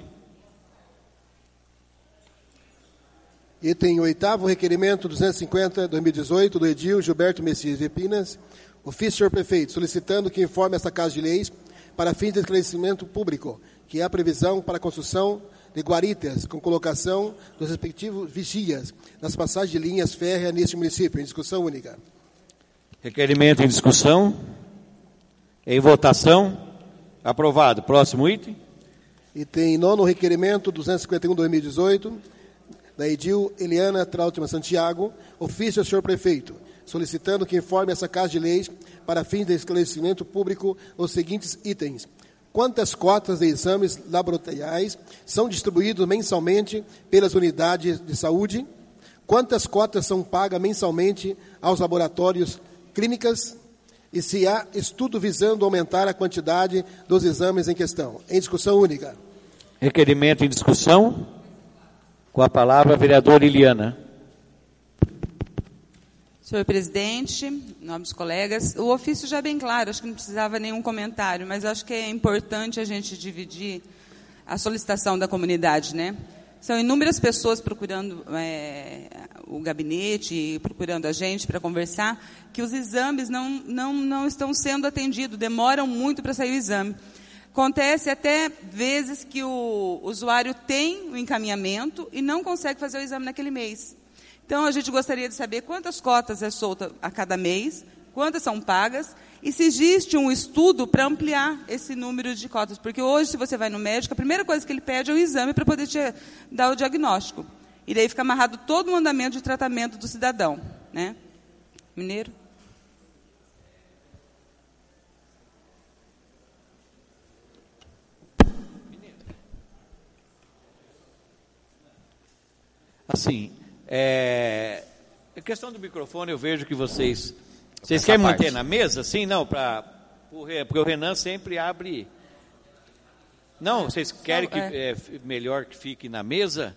Item oitavo, requerimento duzentos e cinquenta, dois mil e dezoito, do edil Gilberto Messias de Epinas. Ofício, senhor prefeito, solicitando que informe esta Casa de Leis para fins de esclarecimento público, que é a previsão para a construção de guaritas com colocação dos respectivos vigias nas passagens de linhas férreas neste município. Em discussão única.
Requerimento em discussão. Em votação. Aprovado. Próximo item.
Item nono, requerimento duzentos e cinquenta e um, dois mil e dezoito, da edil Eliana Trautmann Santiago. Ofício ao senhor prefeito, solicitando que informe essa Casa de Leis para fins de esclarecimento público os seguintes itens. Quantas cotas de exames laboratoriais são distribuídos mensalmente pelas unidades de saúde? quantas cotas são pagas mensalmente aos laboratórios clínicas e se há estudo visando aumentar a quantidade dos exames em questão. Em discussão única.
Requerimento em discussão. Com a palavra, a vereadora Iliana.
Senhor presidente, nobres colegas, o ofício já é bem claro, acho que não precisava nenhum comentário, mas acho que é importante a gente dividir a solicitação da comunidade, né? São inúmeras pessoas procurando é, o gabinete, procurando a gente para conversar, que os exames não, não, não estão sendo atendidos, demoram muito para sair o exame. Acontece até vezes que o usuário tem o encaminhamento e não consegue fazer o exame naquele mês. Então, a gente gostaria de saber quantas cotas é solta a cada mês, quantas são pagas, e se existe um estudo para ampliar esse número de cotas. Porque hoje, se você vai no médico, a primeira coisa que ele pede é o exame para poder te dar o diagnóstico. E daí fica amarrado todo o andamento de tratamento do cidadão, né? Mineiro?
Assim, é, a questão do microfone, eu vejo que vocês... Vocês
Essa
querem
parte.
manter na mesa? Sim, não, pra, porque o Renan sempre abre... Não, vocês querem que
é.
é, melhor que fique na mesa?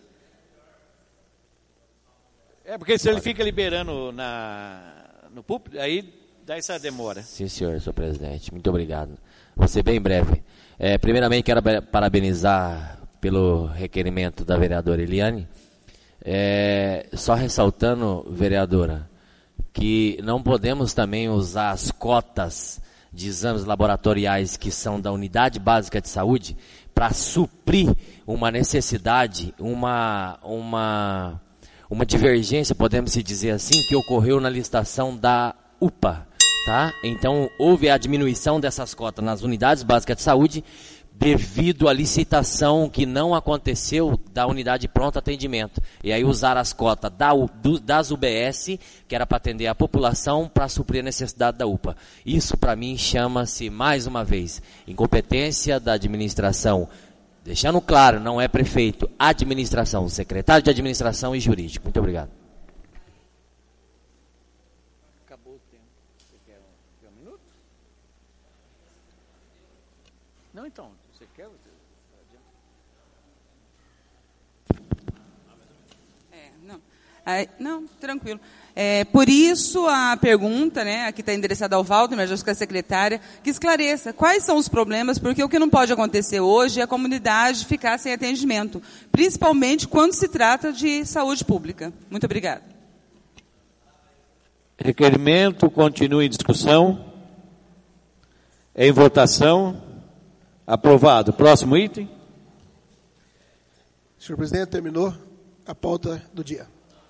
É, porque se ele fica liberando na, no púlpito, aí dá essa demora.
Sim, senhor, senhor presidente. Muito obrigado. Vou ser bem breve. É, primeiramente, quero parabenizar pelo requerimento da vereadora Eliane. É, só ressaltando, vereadora, que não podemos também usar as cotas de exames laboratoriais que são da Unidade Básica de Saúde para suprir uma necessidade, uma, uma, uma divergência, podemos se dizer assim, que ocorreu na licitação da U P A. Tá? Então, houve a diminuição dessas cotas nas Unidades Básicas de Saúde devido à licitação que não aconteceu da unidade de pronto atendimento. E aí usaram as cotas da, do, das U B S, que era para atender a população, para suprir a necessidade da U P A. Isso, para mim, chama-se, mais uma vez, incompetência da administração. Deixando claro, não é prefeito, administração, secretário de administração e jurídico. Muito obrigado.
Acabou o tempo. Você quer um, quer um minuto? Não, então. Você quer?
É, não. Ah, não, tranquilo. É, por isso a pergunta, né, aqui está endereçada ao Walter, mas acho que a secretária, que esclareça quais são os problemas, porque o que não pode acontecer hoje é a comunidade ficar sem atendimento, principalmente quando se trata de saúde pública. Muito obrigada.
Requerimento continua em discussão. Em votação. Aprovado. Próximo item.
Senhor presidente, terminou a pauta do dia.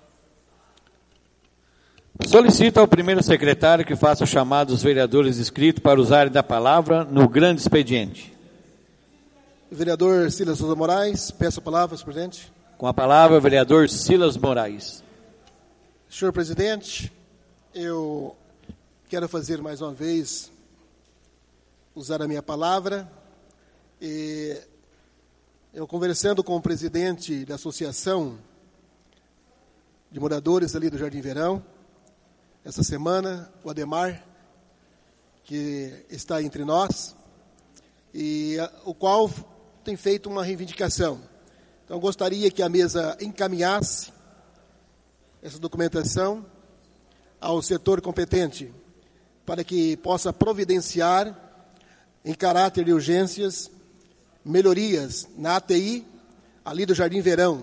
Solicito ao primeiro secretário que faça o chamado dos vereadores inscritos para usarem da palavra no grande expediente.
Vereador Silas Souza Moraes, peço a palavra, senhor presidente.
Com a palavra, o vereador Silas Moraes.
Senhor presidente, eu quero fazer mais uma vez, usar a minha palavra. E eu conversando com o presidente da Associação de Moradores ali do Jardim Verão, essa semana, o Ademar, que está entre nós, e a, o qual tem feito uma reivindicação. Então, eu gostaria que a mesa encaminhasse essa documentação ao setor competente, para que possa providenciar, em caráter de urgências, melhorias na A T I, ali do Jardim Verão.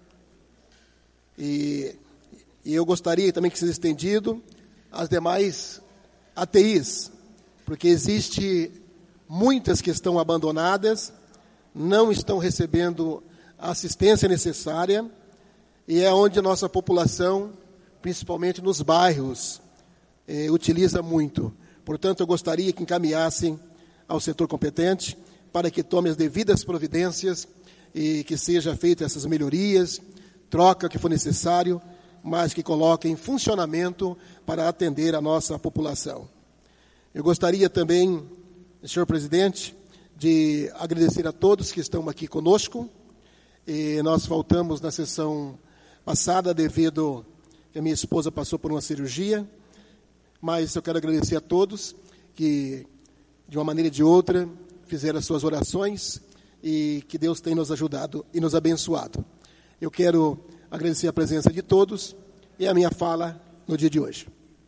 E, e eu gostaria também que seja estendido às demais A T Is, porque existe muitas que estão abandonadas, não estão recebendo a assistência necessária, e é onde a nossa população, principalmente nos bairros, eh, utiliza muito. Portanto, eu gostaria que encaminhassem ao setor competente, para que tome as devidas providências e que seja feita essas melhorias, troca que for necessário, mas que coloque em funcionamento para atender a nossa população. Eu gostaria também, senhor presidente, de agradecer a todos que estão aqui conosco. E nós faltamos na sessão passada devido que a minha esposa passou por uma cirurgia, mas eu quero agradecer a todos que, de uma maneira ou de outra, fizeram as suas orações e que Deus tem nos ajudado e nos abençoado. Eu quero agradecer a presença de todos e a minha fala no dia de hoje.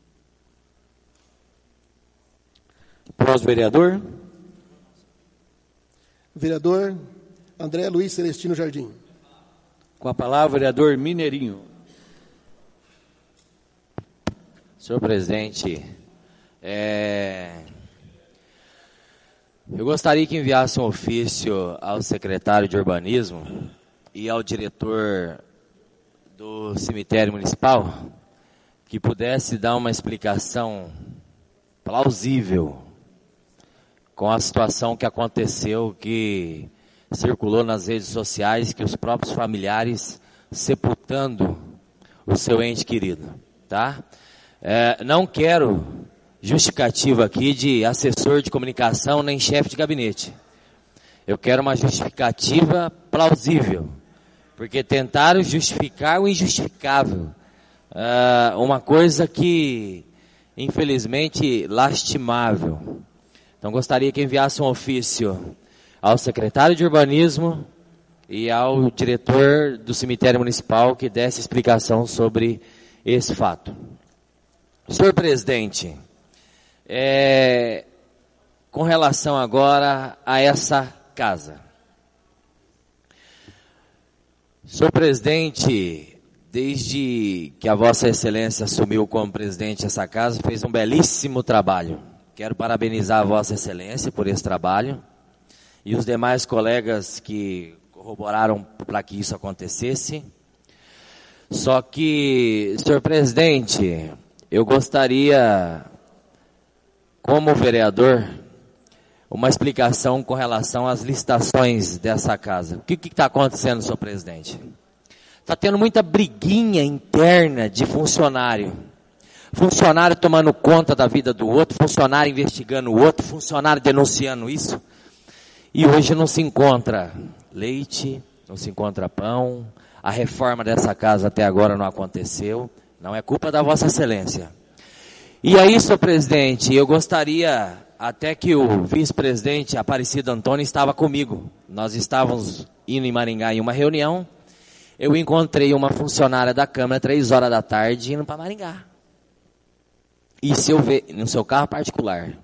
Próximo vereador.
Vereador André Luiz Celestino Jardim.
Com a palavra, vereador Mineirinho.
Senhor presidente, é... eu gostaria que enviasse um ofício ao secretário de urbanismo e ao diretor do cemitério municipal que pudesse dar uma explicação plausível com a situação que aconteceu, que circulou nas redes sociais, que os próprios familiares sepultando o seu ente querido, tá? É, não quero justificativa aqui de assessor de comunicação nem chefe de gabinete. Eu quero uma justificativa plausível, porque tentaram justificar o injustificável. É, uma coisa que, infelizmente, lastimável. Então, gostaria que enviasse um ofício ao secretário de urbanismo e ao diretor do cemitério municipal que desse explicação sobre esse fato. Senhor presidente, é, com relação agora a essa casa. Senhor presidente, desde que a Vossa Excelência assumiu como presidente dessa casa, fez um belíssimo trabalho. Quero parabenizar a Vossa Excelência por esse trabalho e os demais colegas que corroboraram para que isso acontecesse. Só que, senhor presidente, eu gostaria, como vereador, uma explicação com relação às licitações dessa casa. O que está acontecendo, senhor presidente? Está tendo muita briguinha interna de funcionário. Funcionário tomando conta da vida do outro, funcionário investigando o outro, funcionário denunciando isso. E hoje não se encontra leite, não se encontra pão. A reforma dessa casa até agora não aconteceu. Não é culpa da Vossa Excelência. E aí, senhor presidente, eu gostaria até que o vice-presidente Aparecido Antônio estava comigo. Nós estávamos indo em Maringá em uma reunião. Eu encontrei uma funcionária da Câmara três horas da tarde indo para Maringá. E se eu ver no seu carro particular.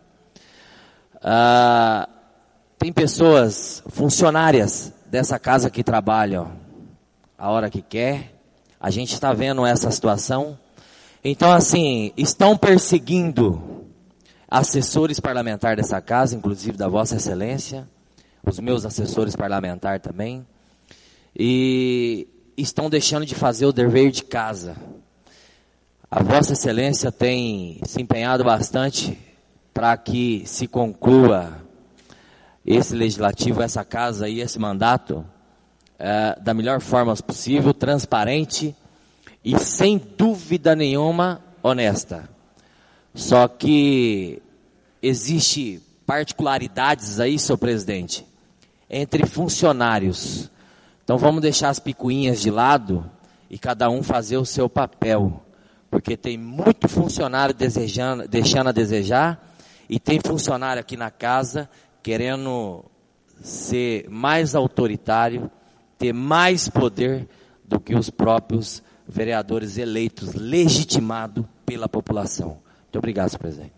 Ah, tem pessoas, funcionárias dessa casa que trabalham a hora que quer. A gente está vendo essa situação. Então, assim, estão perseguindo assessores parlamentares dessa casa, inclusive da Vossa Excelência, os meus assessores parlamentares também, e estão deixando de fazer o dever de casa. A Vossa Excelência tem se empenhado bastante para que se conclua esse legislativo, essa casa e esse mandato é, da melhor forma possível, transparente e sem dúvida nenhuma honesta. Só que existe particularidades aí, senhor presidente, entre funcionários. Então vamos deixar as picuinhas de lado e cada um fazer o seu papel. Porque tem muito funcionário desejando, deixando a desejar, e tem funcionário aqui na casa querendo ser mais autoritário, ter mais poder do que os próprios vereadores eleitos, legitimados pela população. Muito obrigado, senhor presidente.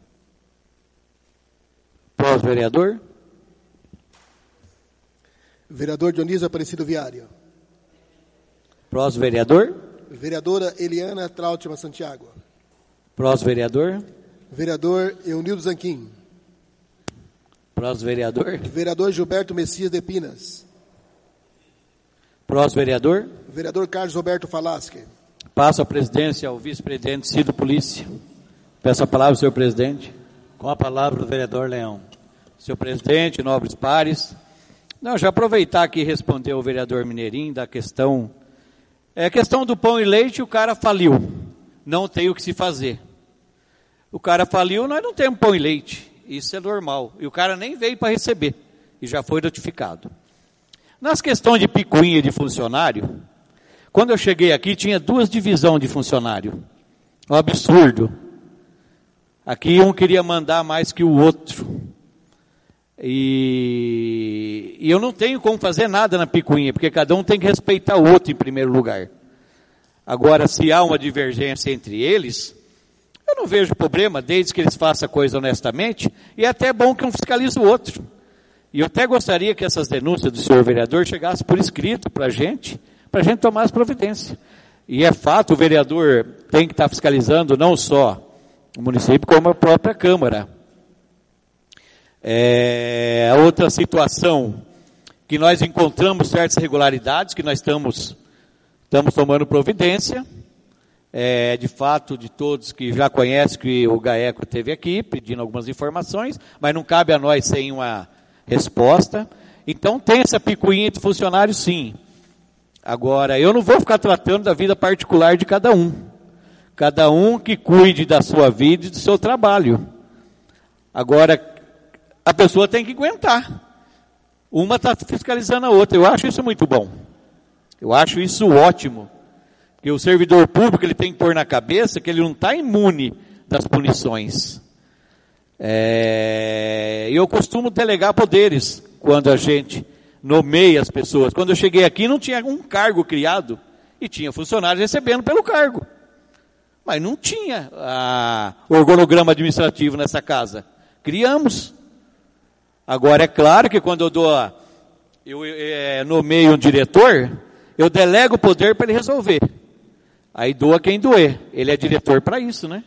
Próximo vereador.
Vereador Dionísio Aparecido Viário.
Próximo vereador.
Vereadora Eliana Trautmann Santiago.
Próximo vereador.
Vereador Eunildo Zanquim.
Próximo vereador.
Vereador Gilberto Messias de Pinas.
Próximo vereador.
Vereador Carlos Roberto Falaschi.
Passo a presidência ao vice-presidente Cido Polícia. Peço a palavra, senhor presidente.
Com a palavra o vereador Leão.
Senhor presidente, nobres pares. Não, já aproveitar aqui e responder ao vereador Mineirinho da questão. É a questão do pão e leite, o cara faliu. Não tem o que se fazer. O cara faliu, nós não temos pão e leite. Isso é normal. E o cara nem veio para receber. E já foi notificado. Nas questões de picuinha de funcionário, Quando eu cheguei aqui, tinha duas divisões de funcionário. Um absurdo. Aqui um queria mandar mais que o outro. E, e eu não tenho como fazer nada na picuinha, porque cada um tem que respeitar o outro em primeiro lugar. Agora, se há uma divergência entre eles, eu não vejo problema, desde que eles façam a coisa honestamente, e é até bom que um fiscalize o outro. E eu até gostaria que essas denúncias do senhor vereador chegassem por escrito para a gente, para a gente tomar as providências. E é fato, o vereador tem que estar fiscalizando não só o município, como a própria Câmara. É, a outra situação, que nós encontramos certas irregularidades, que nós estamos, estamos tomando providência, é, de fato, de todos que já conhecem que o GAECO esteve aqui, pedindo algumas informações, mas não cabe a nós sem uma resposta. Então tem essa picuinha de funcionário, sim. Agora, eu não vou ficar tratando da vida particular de cada um. Cada um que cuide da sua vida e do seu trabalho. Agora, a pessoa tem que aguentar. Uma está fiscalizando a outra. Eu acho isso muito bom. Eu acho isso ótimo. Porque o servidor público ele tem que pôr na cabeça que ele não está imune das punições. É, eu costumo delegar poderes quando a gente nomeia as pessoas. Quando eu cheguei aqui não tinha um cargo criado e tinha funcionários recebendo pelo cargo. Mas não tinha a, o organograma administrativo nessa casa. Criamos. Agora é claro que quando eu dou, eu, eu, eu nomeio um diretor, eu delego o poder para ele resolver. Aí doa quem doer. Ele é diretor para isso, né?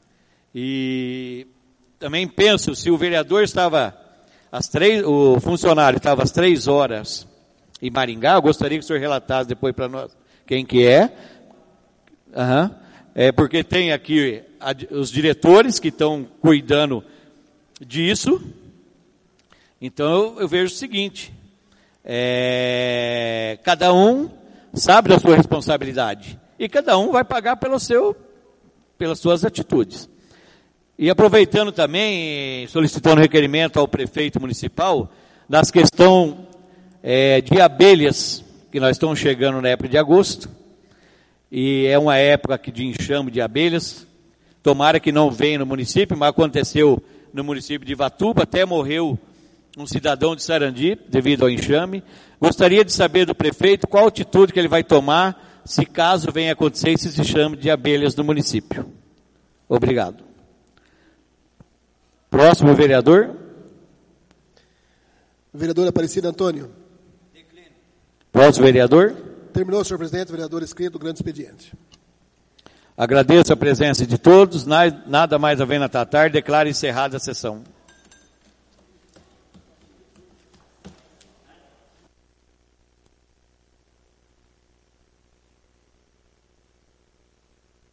E também penso, se o vereador estava às três, o funcionário estava às três horas em Maringá, eu gostaria que o senhor relatasse depois para nós quem que é. Uhum. É porque tem aqui a, os diretores que estão cuidando disso. Então eu, eu vejo o seguinte, é, cada um sabe da sua responsabilidade e cada um vai pagar pelo seu, pelas suas atitudes. E aproveitando também, solicitando requerimento ao prefeito municipal, das questões é, de abelhas, que nós estamos chegando na época de agosto, e é uma época de enxame de abelhas, tomara que não venha no município, mas aconteceu no município de Ivatuba, até morreu um cidadão de Sarandi, devido ao enxame. Gostaria de saber do prefeito qual atitude que ele vai tomar, se caso venha acontecer esse enxame de abelhas no município. Obrigado. Próximo vereador.
Vereador Aparecido Antônio.
Próximo vereador.
Terminou, senhor presidente. Vereador inscrito, grande expediente.
Agradeço a presença de todos. Nada mais havendo a tratar. Declaro encerrada a sessão.